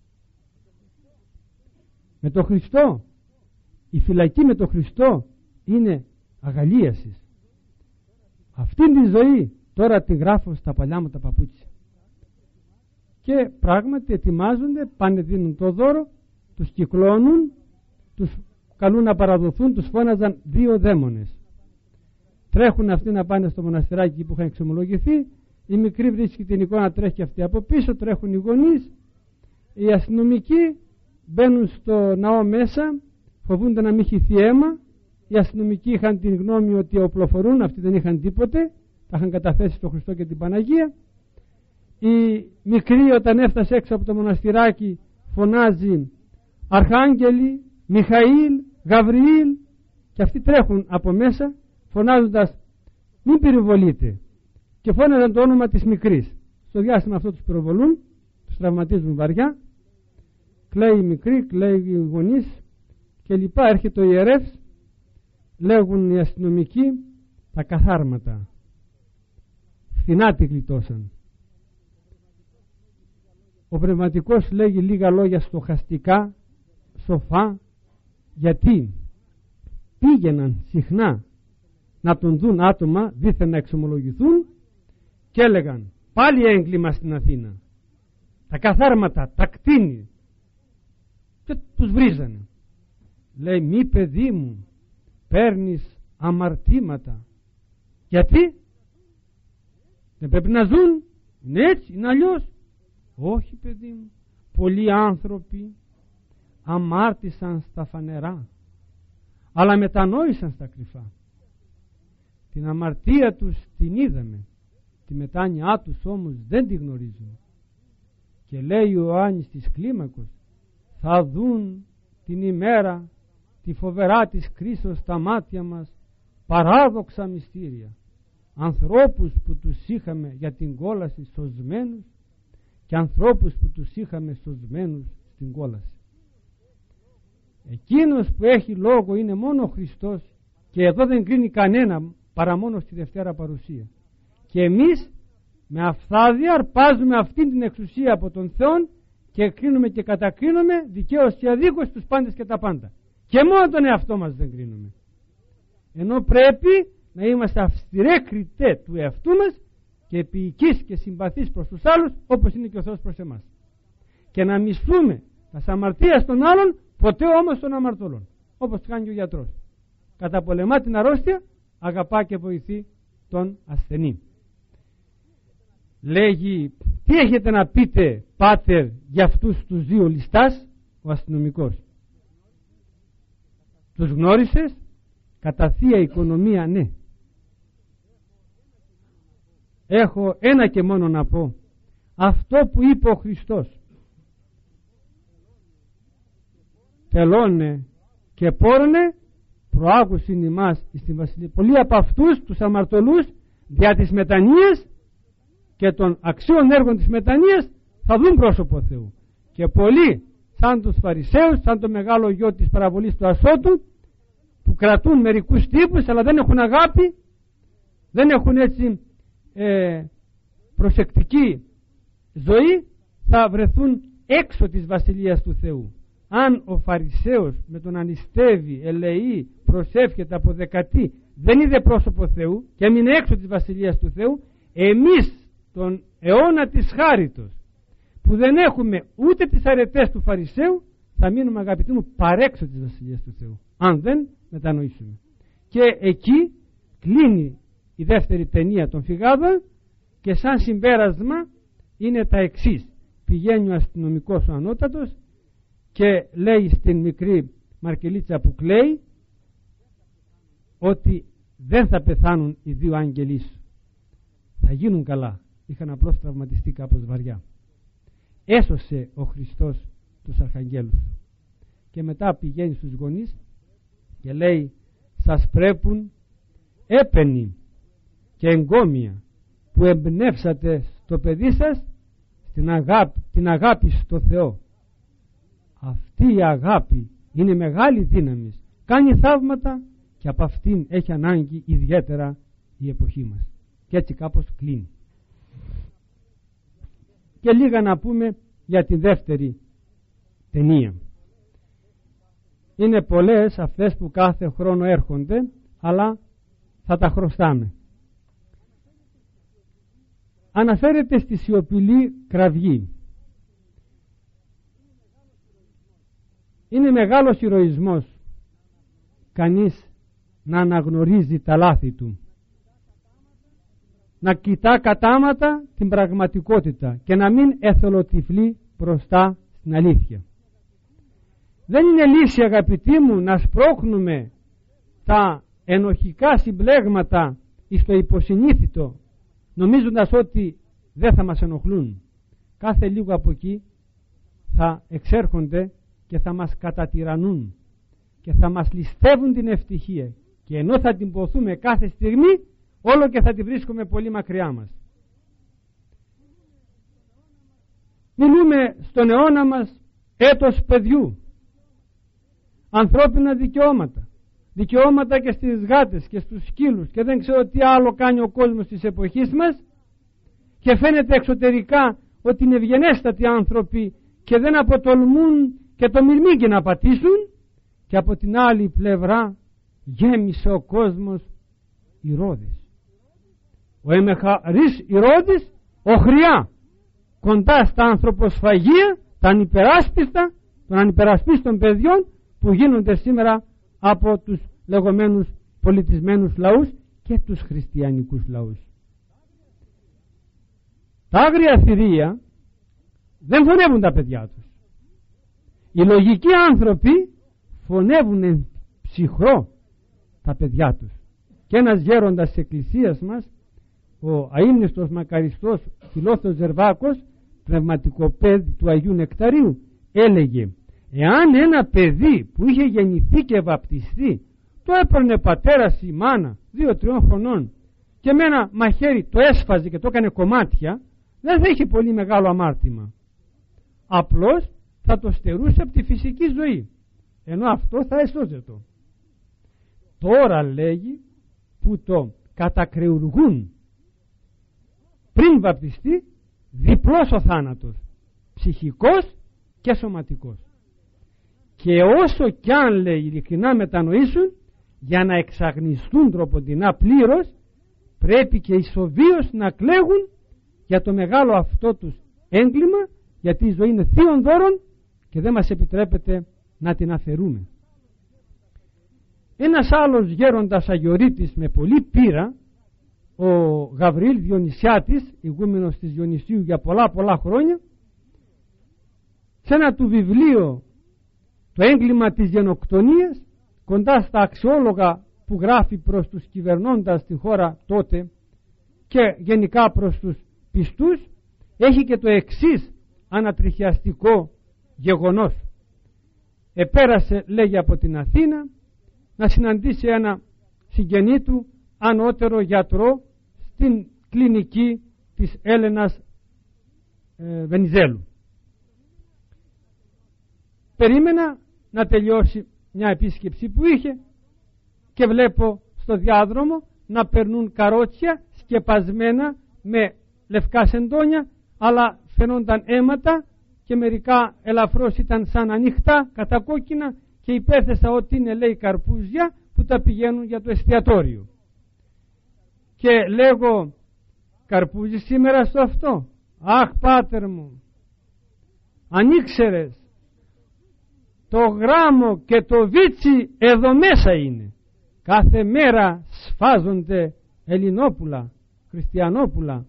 S1: Με τον Χριστό, η φυλακή με τον Χριστό είναι αγαλίασης. Αυτήν τη ζωή τώρα την γράφω στα παλιά μου τα παπούτσια. Και πράγματι ετοιμάζονται, πάνε δίνουν το δώρο, τους κυκλώνουν, τους καλούν να παραδοθούν, τους φώναζαν δύο δαίμονες. Τρέχουν αυτοί να πάνε στο μοναστηράκι που είχαν εξομολογηθεί, η μικρή βρίσκει την εικόνα, τρέχει αυτή από πίσω, τρέχουν οι γονείς, οι αστυνομικοί μπαίνουν στο ναό μέσα, φοβούνται να μην χυθεί αίμα. Οι αστυνομικοί είχαν την γνώμη ότι οπλοφορούν, αυτοί δεν είχαν τίποτε, τα είχαν καταθέσει στον Χριστό και την Παναγία. Η μικρή όταν έφτασε έξω από το μοναστηράκι φωνάζει Αρχάγγελοι, Μιχαήλ, Γαβριήλ, και αυτοί τρέχουν από μέσα φωνάζοντας μην πυροβολείτε, και φώναζαν το όνομα της μικρής. Στο διάστημα αυτό τους πυροβολούν, τους τραυματίζουν βαριά, κλαίει η μικρή, κλαίει οι γονείς και λοιπά. Έρχεται ο ιερεύς, λέγουν οι αστυνομικοί τα καθάρματα φθηνά τη γλιτώσαν. Ο πνευματικός λέγει λίγα λόγια στοχαστικά, σοφά, γιατί πήγαιναν συχνά να τον δουν άτομα δήθεν να εξομολογηθούν και έλεγαν πάλι έγκλημα στην Αθήνα, τα καθάρματα, τα κτίνη, και τους βρίζανε. Λέει μη παιδί μου παίρνεις αμαρτήματα, γιατί δεν πρέπει να ζουν, είναι έτσι, είναι αλλιώς. Όχι παιδί μου, πολλοί άνθρωποι αμάρτησαν στα φανερά, αλλά μετανόησαν στα κρυφά. Την αμαρτία τους την είδαμε, τη μετάνοιά τους όμως δεν τη γνωρίζουμε. Και λέει ο Ιωάννης της Κλίμακος, θα δουν την ημέρα τη φοβερά της κρίσεως στα μάτια μας παράδοξα μυστήρια, ανθρώπους που τους είχαμε για την κόλαση σωσμένους και ανθρώπους που τους είχαμε σωσμένους στην κόλαση. Εκείνος που έχει λόγο είναι μόνο ο Χριστός, και εδώ δεν κρίνει κανένα παρά μόνο στη Δευτέρα Παρουσία. Και εμείς με αφθάδεια αρπάζουμε αυτήν την εξουσία από τον Θεό και κρίνουμε και κατακρίνουμε δικαίως και αδίκως τους πάντες και τα πάντα. Και μόνο τον εαυτό μας δεν κρίνουμε. Ενώ πρέπει να είμαστε αυστηρέ κριτέ του εαυτού μας και επίοικείς και συμπαθείς προς τους άλλους, όπως είναι και ο Θεός προς εμάς. Και να μισθούμε τα αμαρτίας των άλλων, ποτέ όμως των αμαρτωλών, όπως κάνει και ο γιατρός. Καταπολεμά την αρρώστια, αγαπά και βοηθεί τον ασθενή. Λέγει, τι έχετε να πείτε πάτερ για αυτούς τους δύο ληστάς? Ο αστυνομικός. Τους γνώρισες? Κατά θεία οικονομία ναι. Έχω ένα και μόνο να πω, αυτό που είπε ο Χριστός, τελώνε και πόρνε προάγουσιν ημάς στην Βασιλεία. Πολλοί από αυτούς τους αμαρτωλούς δια της μετανοίας και των αξίων έργων της μετανοίας θα δουν πρόσωπο Θεού, και πολλοί σαν τους Φαρισαίους, σαν το μεγάλο γιο της παραβολής του Ασώτου, που κρατούν μερικούς τύπους αλλά δεν έχουν αγάπη, δεν έχουν έτσι ε, προσεκτική ζωή, θα βρεθούν έξω της Βασιλείας του Θεού. Αν ο Φαρισαίος με τον ανιστεύει, ελεεί, προσεύχεται, αποδεκατεί, δεν είδε πρόσωπο Θεού και έμεινε έξω της Βασιλείας του Θεού, εμείς τον αιώνα της χάριτος που δεν έχουμε ούτε τις αρετές του Φαρισαίου, θα μείνουμε, αγαπητοί μου, παρέξω της Βασιλείας του Θεού, αν δεν μετανοήσουμε. Και εκεί κλείνει η δεύτερη ταινία των φυγάδων, και σαν συμπέρασμα είναι τα εξής. Πηγαίνει ο αστυνομικός ο ανώτατος και λέει στην μικρή Μαρκελίτσα που κλαίει ότι δεν θα πεθάνουν οι δύο άγγελοι σου, θα γίνουν καλά, είχαν απλώς τραυματιστεί κάπως βαριά. Έσωσε ο Χριστός τους αρχαγγέλους. Και μετά πηγαίνει στους γονείς και λέει, σας πρέπουν έπαινοι και εγκόμια που εμπνεύσατε στο παιδί σας την αγάπη, την αγάπη στο Θεό. Αυτή η αγάπη είναι μεγάλη δύναμη, κάνει θαύματα και από αυτήν έχει ανάγκη ιδιαίτερα η εποχή μας. Και έτσι κάπως κλείνει. Και λίγα να πούμε για τη δεύτερη ταινία. Είναι πολλές αυτές που κάθε χρόνο έρχονται, αλλά θα τα χρωστάμε. Αναφέρεται στη σιωπηλή κραυγή. Είναι μεγάλος ηρωισμός κανείς να αναγνωρίζει τα λάθη του, να κοιτά κατάματα την πραγματικότητα και να μην εθελοτυφλεί μπροστά στην αλήθεια. Δεν είναι λύση, αγαπητοί μου, να σπρώχνουμε τα ενοχικά συμπλέγματα στο υποσυνείδητο, νομίζοντας ότι δεν θα μας ενοχλούν. Κάθε λίγο από εκεί θα εξέρχονται και θα μας κατατυραννούν και θα μας ληστεύουν την ευτυχία, και ενώ θα την ποθούμε κάθε στιγμή, όλο και θα τη βρίσκουμε πολύ μακριά μας. Μιλούμε στον αιώνα μας έτος παιδιού, ανθρώπινα δικαιώματα, δικαιώματα και στις γάτες και στους σκύλους και δεν ξέρω τι άλλο κάνει ο κόσμος της εποχής μας, και φαίνεται εξωτερικά ότι είναι ευγενέστατοι άνθρωποι και δεν αποτολμούν και το μυρμήγκι να πατήσουν, και από την άλλη πλευρά γέμισε ο κόσμος ηρώδης. Ο εμεχαρής ηρώδης οχριά κοντά στα ανθρωποσφαγεία, τα ανυπεράσπιστα των ανυπερασπίστων παιδιών που γίνονται σήμερα από τους λεγόμενους πολιτισμένους λαούς και τους χριστιανικούς λαούς. Τα άγρια θηρία δεν φωνεύουν τα παιδιά τους. Οι λογικοί άνθρωποι φωνεύουν ψυχρό τα παιδιά τους. Και ένας γέροντας της εκκλησίας μας, ο αείμνηστος μακαριστός Φιλόθος Ζερβάκος, πνευματικό παιδί του Αγίου Νεκταρίου, έλεγε, εάν ένα παιδί που είχε γεννηθεί και βαπτιστεί το έπαιρνε πατέρας ή μάνα δύο-τριών χρονών και με ένα μαχαίρι το έσφαζε και το έκανε κομμάτια, δεν θα είχε πολύ μεγάλο αμάρτημα. Απλώς θα το στερούσε από τη φυσική ζωή, ενώ αυτό θα εσώζεται. Τώρα λέγει που το κατακρεουργούν πριν βαπτιστεί, διπλός ο θάνατος, ψυχικός και σωματικός. Και όσο κι αν, λέει, ειλικρινά μετανοήσουν, για να εξαγνιστούν τροποντινά πλήρως, πρέπει και ισοβίως να κλαίγουν για το μεγάλο αυτό τους έγκλημα, γιατί η ζωή είναι θείον δώρον και δεν μας επιτρέπεται να την αφαιρούμε. Ένας άλλος γέροντας αγιορείτης με πολλή πείρα, ο Γαβριήλ Διονυσιάτης, ηγούμενος της Διονυσίου για πολλά πολλά χρόνια, σε ένα του βιβλίο, το έγκλημα της γενοκτονίας, κοντά στα αξιόλογα που γράφει προς τους κυβερνώντας τη χώρα τότε και γενικά προς τους πιστούς, έχει και το εξής ανατριχιαστικό γεγονός. Επέρασε, λέγει, από την Αθήνα να συναντήσει ένα συγγενή του ανώτερο γιατρό στην κλινική της Έλενας ε, Βενιζέλου. Περίμενα να τελειώσει μια επίσκεψη που είχε και βλέπω στο διάδρομο να περνούν καρότσια σκεπασμένα με λευκά σεντόνια, αλλά φαινόνταν αίματα και μερικά ελαφρώς ήταν σαν ανοιχτά, κατακόκκινα, και υπέθεσα ότι είναι, λέει, καρπούζια που τα πηγαίνουν για το εστιατόριο. Και λέγω, καρπούζι σήμερα στο αυτό? Αχ, πάτερ μου, αν ήξερες, το γράμμο και το βίτσι εδώ μέσα είναι. Κάθε μέρα σφάζονται Ελληνόπουλα, Χριστιανόπουλα,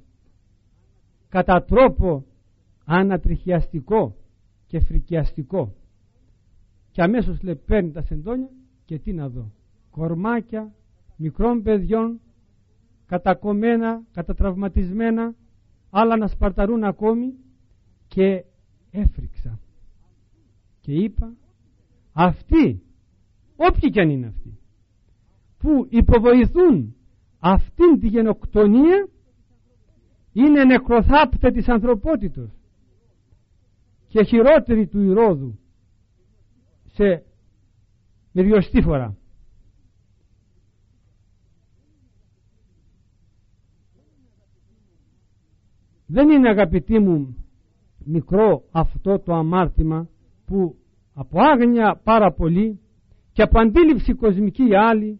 S1: κατά τρόπο ανατριχιαστικό και φρικιαστικό. και αμέσως λέει παίρνει τα σεντόνια και τι να δω, κορμάκια μικρών παιδιών κατακομμένα, κατατραυματισμένα, άλλα να σπαρταρούν ακόμη, και έφρυξα και είπα, αυτοί, όποιοι κι αν είναι αυτοί, που υποβοηθούν αυτήν τη γενοκτονία, είναι νεκροθάπτε της ανθρωπότητος και χειρότερη του Ηρώδου σε μυριωστή φορά. Δεν είναι, αγαπητοί μου, μικρό αυτό το αμάρτημα που από άγνοια πάρα πολύ και από αντίληψη κοσμική οι άλλοι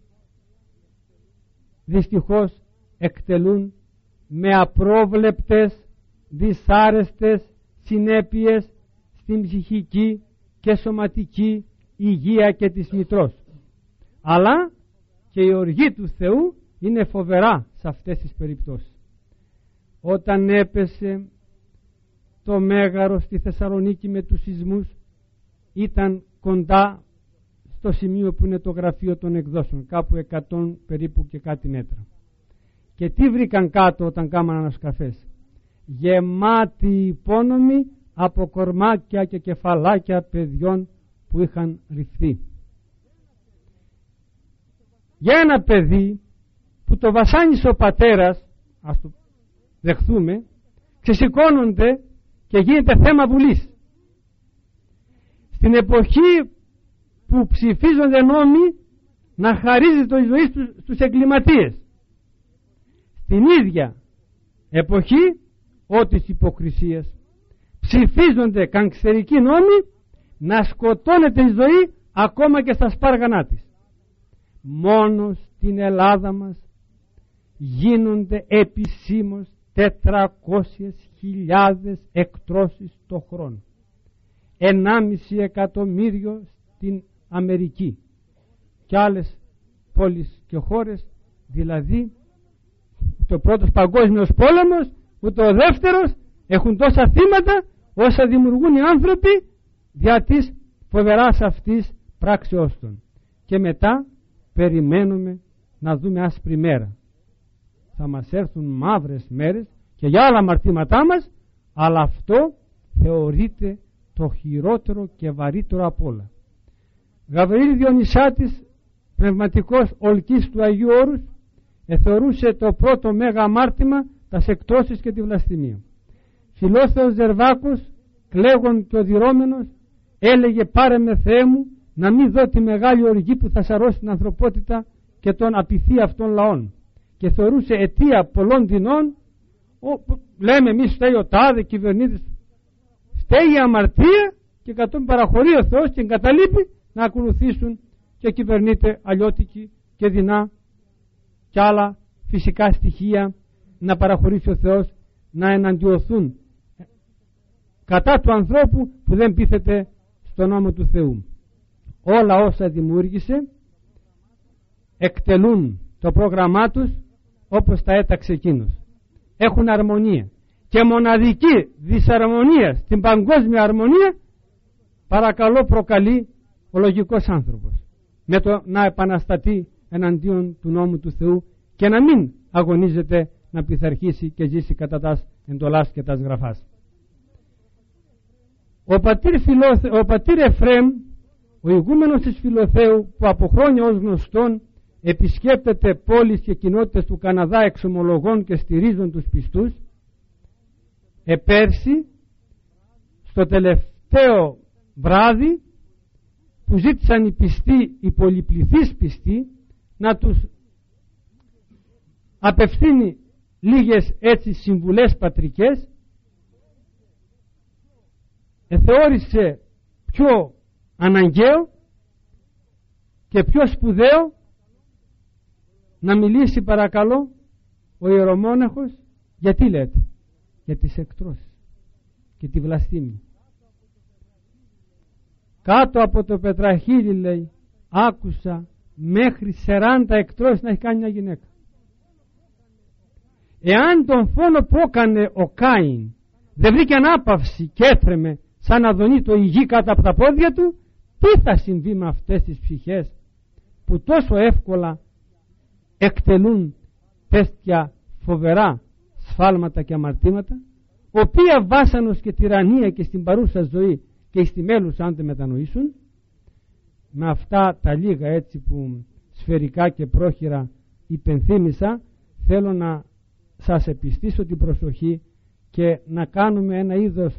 S1: δυστυχώς εκτελούν με απρόβλεπτες δυσάρεστες συνέπειες στην ψυχική και σωματική υγεία και της μητρός. Αλλά και η οργή του Θεού είναι φοβερά σε αυτές τις περιπτώσεις. Όταν έπεσε το μέγαρο στη Θεσσαλονίκη με τους σεισμούς, ήταν κοντά στο σημείο που είναι το γραφείο των εκδόσεων, κάπου εκατό περίπου και κάτι μέτρα. Και τι βρήκαν κάτω όταν κάμαν ανασκαφές? Γεμάτοι υπόνομοι από κορμάκια και κεφαλάκια παιδιών που είχαν ρυφθεί. Για ένα παιδί που το βασάνισε ο πατέρας, ας το δεχθούμε, ξεσηκώνονται και γίνεται θέμα βουλής. Στην εποχή που ψηφίζονται νόμοι να χαρίζει το ζωή στους, στους εγκληματίες, στην ίδια εποχή ό,τι υποκρισίες ψηφίζονται καγκστερικοί νόμοι να σκοτώνεται η ζωή ακόμα και στα σπάργανά της. Μόνο στην Ελλάδα μας γίνονται επισήμως τετρακόσιες χιλιάδες εκτρώσεις το χρόνο. Ενάμιση εκατομμύριο στην Αμερική και άλλες πόλεις και χώρες, δηλαδή το πρώτος παγκόσμιος πόλεμος ούτε ο δεύτερος έχουν τόσα θύματα όσα δημιουργούν οι άνθρωποι δια της φοβεράς αυτής πράξεώς των. Και μετά περιμένουμε να δούμε άσπρη μέρα. Θα μας έρθουν μαύρες μέρες και για άλλα αμαρτήματά μας, αλλά αυτό θεωρείται το χειρότερο και βαρύτερο απ' όλα. Γαβριήλ Διονυσάτης, πνευματικός ολκής του Αγίου Όρους, εθεωρούσε το πρώτο μέγα αμάρτημα τας εκτρώσεις και τη βλαστημία. Φιλόθεος Ζερβάκος, κλαίγον και οδυρώμενος, έλεγε πάρε με Θεέ μου να μην δω τη μεγάλη οργή που θα σαρώσει την ανθρωπότητα και τον απειθή αυτών λαών, και θεωρούσε αιτία πολλών δεινών. Ο, λέμε εμείς φταίει ο τάδε κυβερνήτης, φταίει η αμαρτία και κατόπιν παραχωρεί ο Θεός και εγκαταλείπει να ακολουθήσουν και κυβερνείται αλλιώτικοι και δεινά και άλλα φυσικά στοιχεία να παραχωρήσει ο Θεός να εναντιωθούν κατά του ανθρώπου που δεν πείθεται στον νόμο του Θεού. Όλα όσα δημιούργησε εκτελούν το πρόγραμμά τους όπως τα έταξε εκείνος. Έχουν αρμονία και μοναδική δυσαρμονία στην παγκόσμια αρμονία παρακαλώ προκαλεί ο λογικός άνθρωπος με το να επαναστατεί εναντίον του νόμου του Θεού και να μην αγωνίζεται να πειθαρχήσει και ζήσει κατά τας εντολάς και τας γραφάς. Ο πατήρ, Φιλοθε... ο πατήρ Εφραίμ, ο ηγούμενος της Φιλοθέου, που από χρόνια ως γνωστόν επισκέπτεται πόλεις και κοινότητες του Καναδά εξομολογών και στηρίζουν τους πιστούς, επέρσι στο τελευταίο βράδυ που ζήτησαν οι πιστοί, οι πολυπληθείς πιστοί, να τους απευθύνει λίγες έτσι συμβουλές πατρικές, εθεώρησε πιο αναγκαίο και πιο σπουδαίο να μιλήσει παρακαλώ ο ιερομόναχος. Γιατί λέτε? Για τις εκτρώσεις και τη βλαστήμη. Κάτω από το πετραχύλι, λέει, άκουσα μέχρι σαράντα εκτρώσεις να έχει κάνει μια γυναίκα. Εάν τον φόνο που έκανε ο Κάιν δεν βρήκε ανάπαυση και έτρεμε σαν να δονεί το η γη κάτω από τα πόδια του, τι θα συμβεί με αυτές τις ψυχές που τόσο εύκολα εκτελούν τέτοια φοβερά σφάλματα και αμαρτήματα, οποία βάσανος και τυραννία και στην παρούσα ζωή και στη μέλους αν δεν μετανοήσουν. Με αυτά τα λίγα έτσι που σφαιρικά και πρόχειρα υπενθύμησα, θέλω να σας επιστήσω την προσοχή και να κάνουμε ένα είδος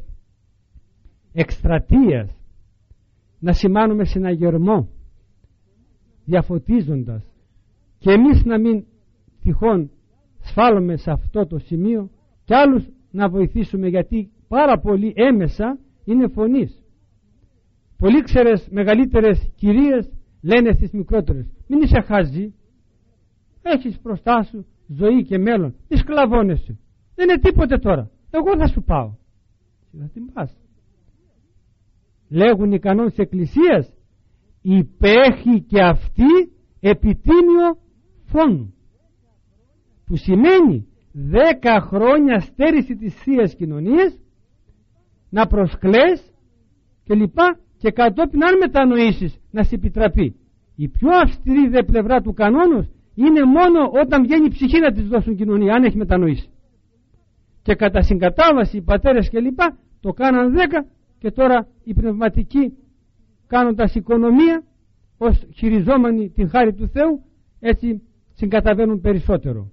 S1: εκστρατείας, να σημάνουμε συναγερμό, διαφωτίζοντας, και εμείς να μην τυχόν σφάλουμε σε αυτό το σημείο και άλλους να βοηθήσουμε, γιατί πάρα πολύ έμεσα είναι φωνής. Πολύ ξέρες μεγαλύτερες κυρίες λένε στις μικρότερες, μην είσαι χαζή, έχεις μπροστά σου ζωή και μέλλον, μη σκλαβώνεσαι, δεν είναι τίποτε τώρα, εγώ θα σου πάω. Θα την πας. Λέγουν οι κανόνες της Εκκλησίας, υπέχει και αυτή επιτίμιο φόνου, που σημαίνει δέκα χρόνια στέρηση της Θείας Κοινωνίας, να προσκλές και λοιπά, και κατόπιν αν μετανοήσεις να σε επιτραπεί. Η πιο αυστηρή δε πλευρά του κανόνος είναι μόνο όταν βγαίνει η ψυχή να της δώσουν κοινωνία, αν έχει μετανοήσει. Και κατά συγκατάβαση οι πατέρες και λοιπά το κάναν δέκα, και τώρα οι πνευματικοί, κάνοντας οικονομία ως χειριζόμενοι την χάρη του Θεού, έτσι συγκαταβαίνουν περισσότερο.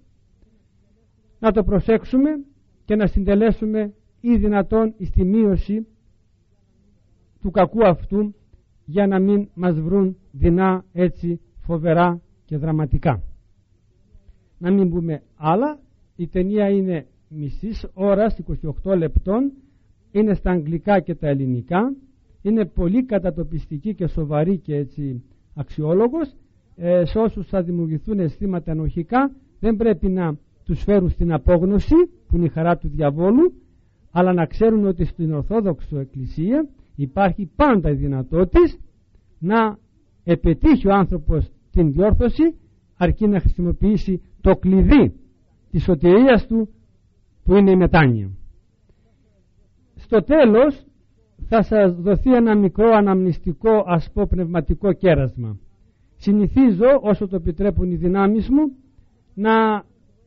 S1: Να το προσέξουμε και να συντελέσουμε ή δυνατόν στη μείωση του κακού αυτού, για να μην μας βρουν δεινά έτσι φοβερά και δραματικά. Να μην πούμε άλλα. Η ταινία είναι μισής ώρας, είκοσι οκτώ λεπτών, είναι στα αγγλικά και τα ελληνικά, είναι πολύ κατατοπιστική και σοβαρή και έτσι αξιόλογος. Ε, σε όσους θα δημιουργηθούν αισθήματα ενοχικά, δεν πρέπει να τους φέρουν στην απόγνωση που είναι η χαρά του διαβόλου, αλλά να ξέρουν ότι στην Ορθόδοξο Εκκλησία υπάρχει πάντα η δυνατότητα να επετύχει ο άνθρωπος την διόρθωση, αρκεί να χρησιμοποιήσει το κλειδί της σωτηρίας του, που είναι η μετάνοια. Στο τέλος θα σας δοθεί ένα μικρό αναμνηστικό, ας πω, πνευματικό κέρασμα. Συνηθίζω, όσο το επιτρέπουν οι δυνάμεις μου, να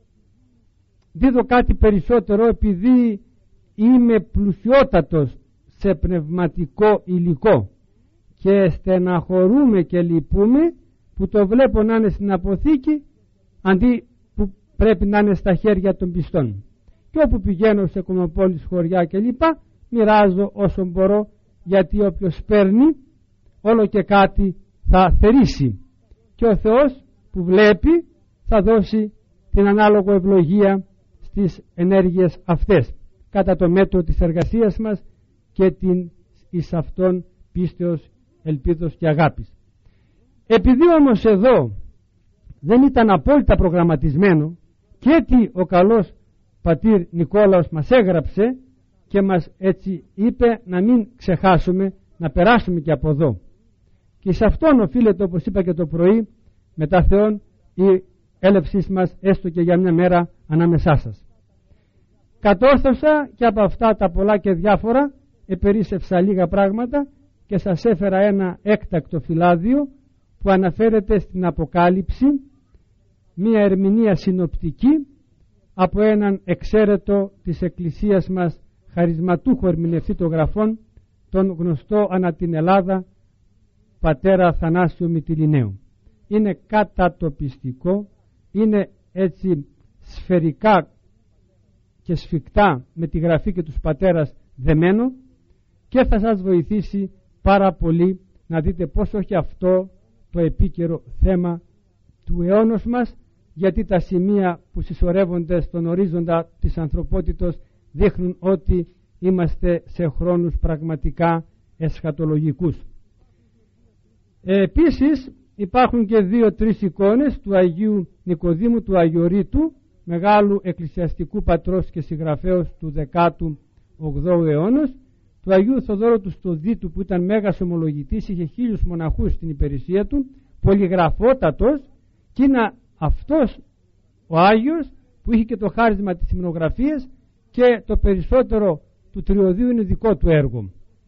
S1: δίδω κάτι περισσότερο, επειδή είμαι πλουσιότατος σε πνευματικό υλικό και στεναχωρούμε και λυπούμε που το βλέπω να είναι στην αποθήκη αντί που πρέπει να είναι στα χέρια των πιστών. Και όπου πηγαίνω σε κομμοπόλεις, χωριά κλπ, μοιράζω όσο μπορώ, γιατί όποιος παίρνει όλο και κάτι θα θερήσει, και ο Θεός που βλέπει θα δώσει την ανάλογο ευλογία στις ενέργειες αυτές, κατά το μέτρο της εργασίας μας και την εις αυτόν πίστεως, ελπίδος και αγάπης. Επειδή όμως εδώ δεν ήταν απόλυτα προγραμματισμένο, και τι ο καλός πατήρ Νικόλαος μας έγραψε και μας έτσι είπε να μην ξεχάσουμε, να περάσουμε και από εδώ. Και σε αυτόν οφείλεται, όπως είπα και το πρωί, μετά Θεόν η έλευσής μας έστω και για μια μέρα ανάμεσά σας. Κατόρθωσα και από αυτά τα πολλά και διάφορα επερίσσευσα λίγα πράγματα και σας έφερα ένα έκτακτο φυλάδιο που αναφέρεται στην Αποκάλυψη, μια ερμηνεία συνοπτική από έναν εξαίρετο της Εκκλησίας μας χαρισματούχο ερμηνευτή των γραφών, τον γνωστό ανά την Ελλάδα πατέρα Αθανάσιο Μυτιληναίου. Είναι κατατοπιστικό, είναι έτσι σφαιρικά και σφιχτά με τη γραφή και τους πατέρας δεμένο, και θα σας βοηθήσει πάρα πολύ να δείτε πως όχι αυτό το επίκαιρο θέμα του αιώνος μας, γιατί τα σημεία που συσσωρεύονται στον ορίζοντα της ανθρωπότητος δείχνουν ότι είμαστε σε χρόνους πραγματικά εσχατολογικούς. Ε, επίσης υπάρχουν και δύο-τρεις εικόνες του Αγίου Νικοδήμου του Αγιορείτου, μεγάλου εκκλησιαστικού πατρός και συγγραφέως του δέκατου όγδοου αιώνος, του Αγίου Θοδόρου του Στοδίτου, που ήταν μέγας ομολογητής, είχε χίλιους μοναχούς στην υπηρεσία του, πολυγραφότατος, και είναι αυτός ο Άγιος που είχε και το χάρισμα της υμνογραφίας, και το περισσότερο του τριωδίου είναι δικό του έργο.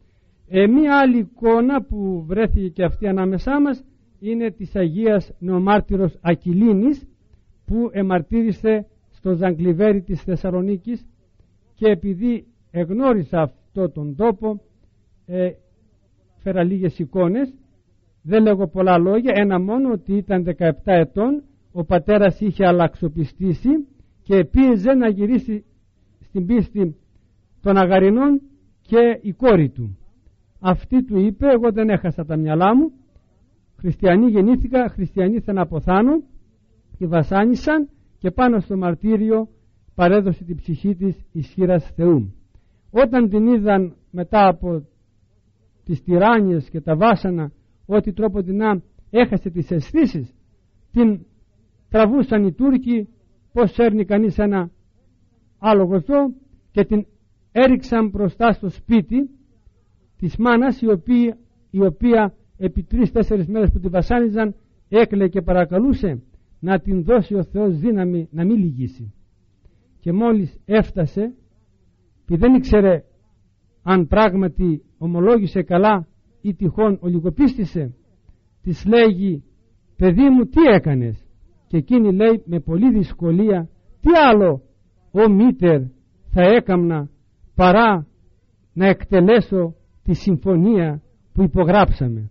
S1: Ε, μία άλλη εικόνα που βρέθηκε και αυτή ανάμεσά μας είναι της Αγίας Νεομάρτυρος Ακυλίνης, που εμαρτύρησε στο Ζαγκλιβέρι της Θεσσαλονίκης, και επειδή εγνώρισα αυτό τον τόπο, ε, φέρα λίγες εικόνες, δεν λέγω πολλά λόγια, ένα μόνο, ότι ήταν δεκαεπτά ετών, ο πατέρας είχε αλλαξοπιστήσει και πίεζε να γυρίσει στην πίστη των Αγαρινών και η κόρη του. Αυτή του είπε, εγώ δεν έχασα τα μυαλά μου, χριστιανή γεννήθηκα, χριστιανή θα να αποθάνω, τη βασάνισαν και πάνω στο μαρτύριο παρέδωσε την ψυχή της εις χείρας Θεού. Όταν την είδαν μετά από τις τυράννιες και τα βάσανα ότι τρόποντινά έχασε τις αισθήσεις, την τραβούσαν οι Τούρκοι πως σέρνει κανείς ένα άλογο ζώο και την έριξαν μπροστά στο σπίτι της μάνας, η οποία, η οποία επί τρεις-τέσσερις μέρες που τη βασάνιζαν έκλαιγε και παρακαλούσε να την δώσει ο Θεός δύναμη να μην λυγίσει. Και μόλις έφτασε, που δεν ήξερε αν πράγματι ομολόγησε καλά ή τυχόν ολιγοπίστησε, της λέγει, παιδί μου, τι έκανες? Και εκείνη λέει με πολύ δυσκολία, τι άλλο ο μήτερ θα έκαμνα παρά να εκτελέσω τη συμφωνία που υπογράψαμε.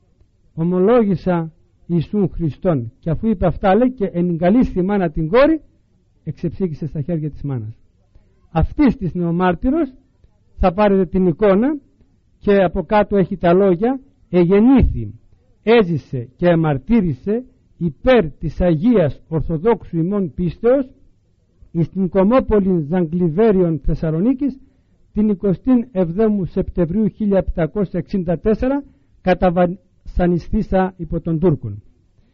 S1: Ομολόγησα Ιησούν Χριστόν. Και αφού είπε αυτά, λέει, και ενυγκαλείς τη μάνα την κόρη, εξεψύχησε στα χέρια της μάνας. Αυτής της Νεομάρτυρος θα πάρετε την εικόνα και από κάτω έχει τα λόγια, εγεννήθη, έζησε και εμαρτύρησε υπέρ της Αγίας Ορθοδόξου ημών πίστεως εις την Κομόπολη Ζαγκλιβέριον Θεσσαλονίκης την εικοστή εβδόμου Σεπτεμβρίου χίλια επτακόσια εξήντα τέσσερα κατά βασανιστήσα υπό των Τούρκων.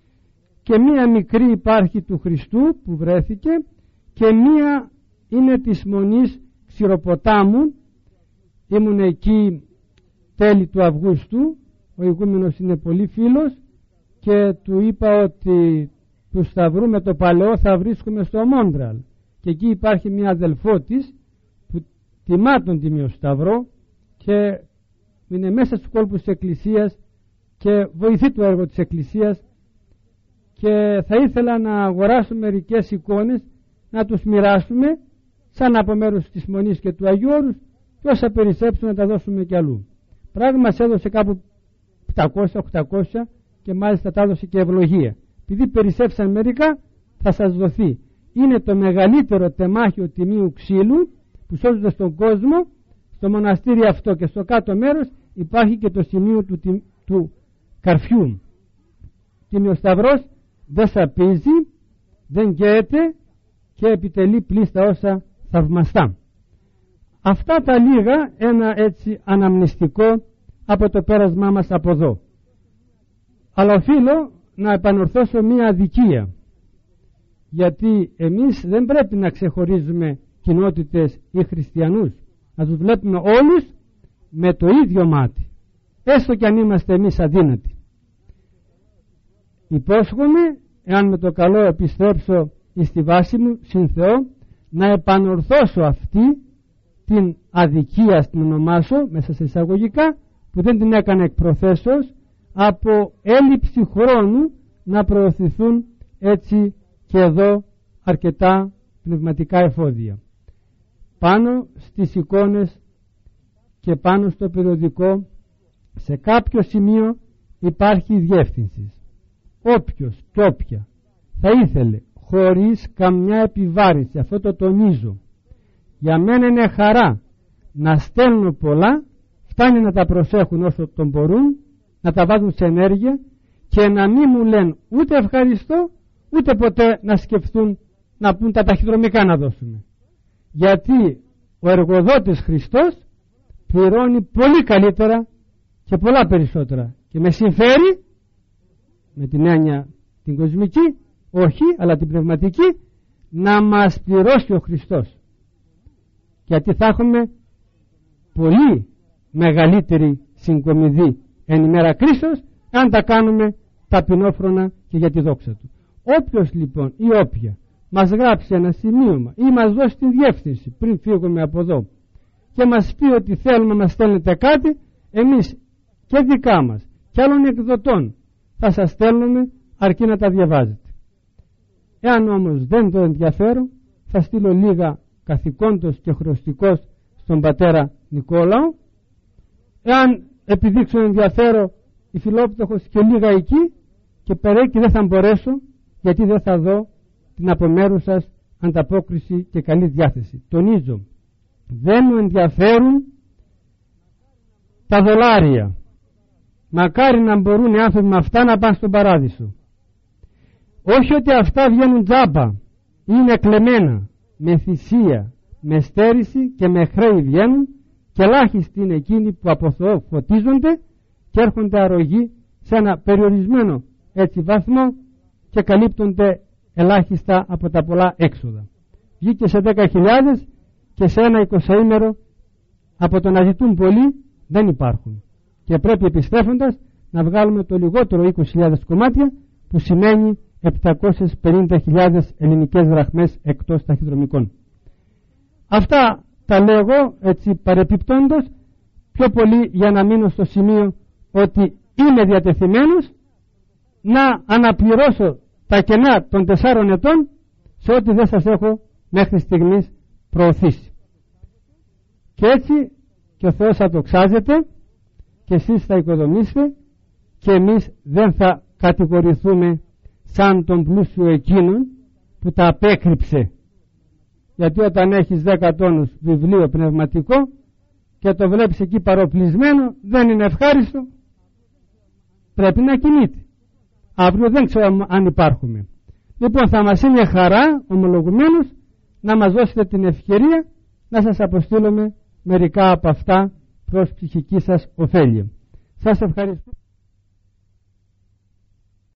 S1: Και μία μικρή υπάρχει του Χριστού που βρέθηκε και μία είναι της Μονής Ξηροποτάμου. Ήμουν εκεί τέλη του Αυγούστου, ο ηγούμενος είναι πολύ φίλος και του είπα ότι του Σταυρού με το παλαιό θα βρίσκουμε στο Μόντραλ, και εκεί υπάρχει μια αδελφό της που τιμά τον Τιμίο Σταυρό και είναι μέσα στους κόλπους της Εκκλησίας και βοηθεί το έργο της Εκκλησίας, και θα ήθελα να αγοράσουμε μερικές εικόνες να τους μοιράσουμε σαν από μέρους της Μονής και του Αγίου Όρους, και όσα περισσέψουν να τα δώσουμε κι αλλού. Πράγμα μας έδωσε κάπου επτακόσια οχτακόσια και μάλιστα τα έδωσε και ευλογία. Επειδή περισσέψαν μερικά θα σας δοθεί. Είναι το μεγαλύτερο τεμάχιο τιμίου ξύλου που σώζονται στον κόσμο. Στο μοναστήρι αυτό και στο κάτω μέρος υπάρχει και το σημείο του, του, του καρφιού. Τιμιοσταυρός δεν σαπίζει, δεν καίεται και επιτελεί πλήστα όσα θαυμαστά. Αυτά τα λίγα, ένα έτσι αναμνηστικό από το πέρασμά μας από εδώ. Αλλά οφείλω να επανορθώσω μία αδικία, γιατί εμείς δεν πρέπει να ξεχωρίζουμε κοινότητες ή χριστιανούς, να τους βλέπουμε όλους με το ίδιο μάτι, έστω κι αν είμαστε εμείς αδύνατοι. Υπόσχομαι, εάν με το καλό επιστρέψω στη βάση μου, συν Θεό, να επανορθώσω αυτή την αδικία, στην ονομάσω μέσα σε εισαγωγικά, που δεν την έκανα εκ προθέσεως, από έλλειψη χρόνου να προωθηθούν έτσι και εδώ αρκετά πνευματικά εφόδια. Πάνω στις εικόνες και πάνω στο περιοδικό σε κάποιο σημείο υπάρχει η διεύθυνση. Όποιος και όποια θα ήθελε χωρίς καμιά επιβάρυνση, αυτό το τονίζω, για μένα είναι χαρά να στέλνω πολλά, φτάνει να τα προσέχουν όσο τον μπορούν, να τα βάζουν σε ενέργεια και να μην μου λένε ούτε ευχαριστώ, ούτε ποτέ να σκεφτούν να πούν τα ταχυδρομικά να δώσουμε. Γιατί ο εργοδότης Χριστός πληρώνει πολύ καλύτερα και πολλά περισσότερα και με συμφέρει, με την έννοια την κοσμική όχι, αλλά την πνευματική, να μας πληρώσει ο Χριστός, γιατί θα έχουμε πολύ μεγαλύτερη συγκομιδή εν ημέρα κρίσεως αν τα κάνουμε ταπεινόφρονα και για τη δόξα του. Όποιος λοιπόν ή όποια μας γράψει ένα σημείωμα ή μας δώσει τη διεύθυνση πριν φύγουμε από εδώ και μας πει ότι θέλουμε να μας στέλνετε κάτι, εμείς και δικά μας και άλλων εκδοτών θα σας στέλνουμε αρκεί να τα διαβάζετε. Εάν όμως δεν το ενδιαφέρω, θα στείλω λίγα καθηκόντος και χρωστικός στον πατέρα Νικόλαο. Εάν επιδείξω ενδιαφέρον η Φιλόπτωχος και λίγα εκεί, και περέκει δεν θα μπορέσω, γιατί δεν θα δω την από μέρους σας ανταπόκριση και καλή διάθεση. Τονίζω, δεν μου ενδιαφέρουν τα δολάρια. Μακάρι να μπορούν οι άνθρωποι με αυτά να πάνε στον παράδεισο. Όχι ότι αυτά βγαίνουν τζάμπα, είναι κλεμμένα, με θυσία, με στέρηση και με χρέη βγαίνουν, και ελάχιστοι είναι εκείνοι που από Θεό φωτίζονται και έρχονται αρρωγοί σε ένα περιορισμένο έτσι βαθμό και καλύπτονται ελάχιστα από τα πολλά έξοδα. Βγήκε σε δέκα χιλιάδες και σε ένα εικοσαήμερο από το να ζητούν πολύ δεν υπάρχουν. Και πρέπει επιστρέφοντας να βγάλουμε το λιγότερο είκοσι χιλιάδες κομμάτια, που σημαίνει επτακόσιες πενήντα χιλιάδες ελληνικές δραχμές εκτός ταχυδρομικών. Αυτά τα λέγω έτσι παρεπιπτόντως, πιο πολύ για να μείνω στο σημείο ότι είμαι διατεθειμένος να αναπληρώσω τα κενά των τεσσάρων ετών σε ό,τι δεν σας έχω μέχρι στιγμής προωθήσει. Και έτσι και ο Θεός θα το ξάζετε και εσείς θα οικοδομήσετε και εμείς δεν θα κατηγορηθούμε σαν τον πλούσιο εκείνον που τα απέκρυψε. Γιατί όταν έχεις δέκα τόνους βιβλίο πνευματικό και το βλέπεις εκεί παροπλισμένο, δεν είναι ευχάριστο, πρέπει να κινείται. Αύριο δεν ξέρω αν υπάρχουμε. Λοιπόν, θα μας είναι χαρά ομολογουμένως να μας δώσετε την ευκαιρία να σας αποστείλουμε μερικά από αυτά προς ψυχική σας ωφέλεια. Σας ευχαριστώ.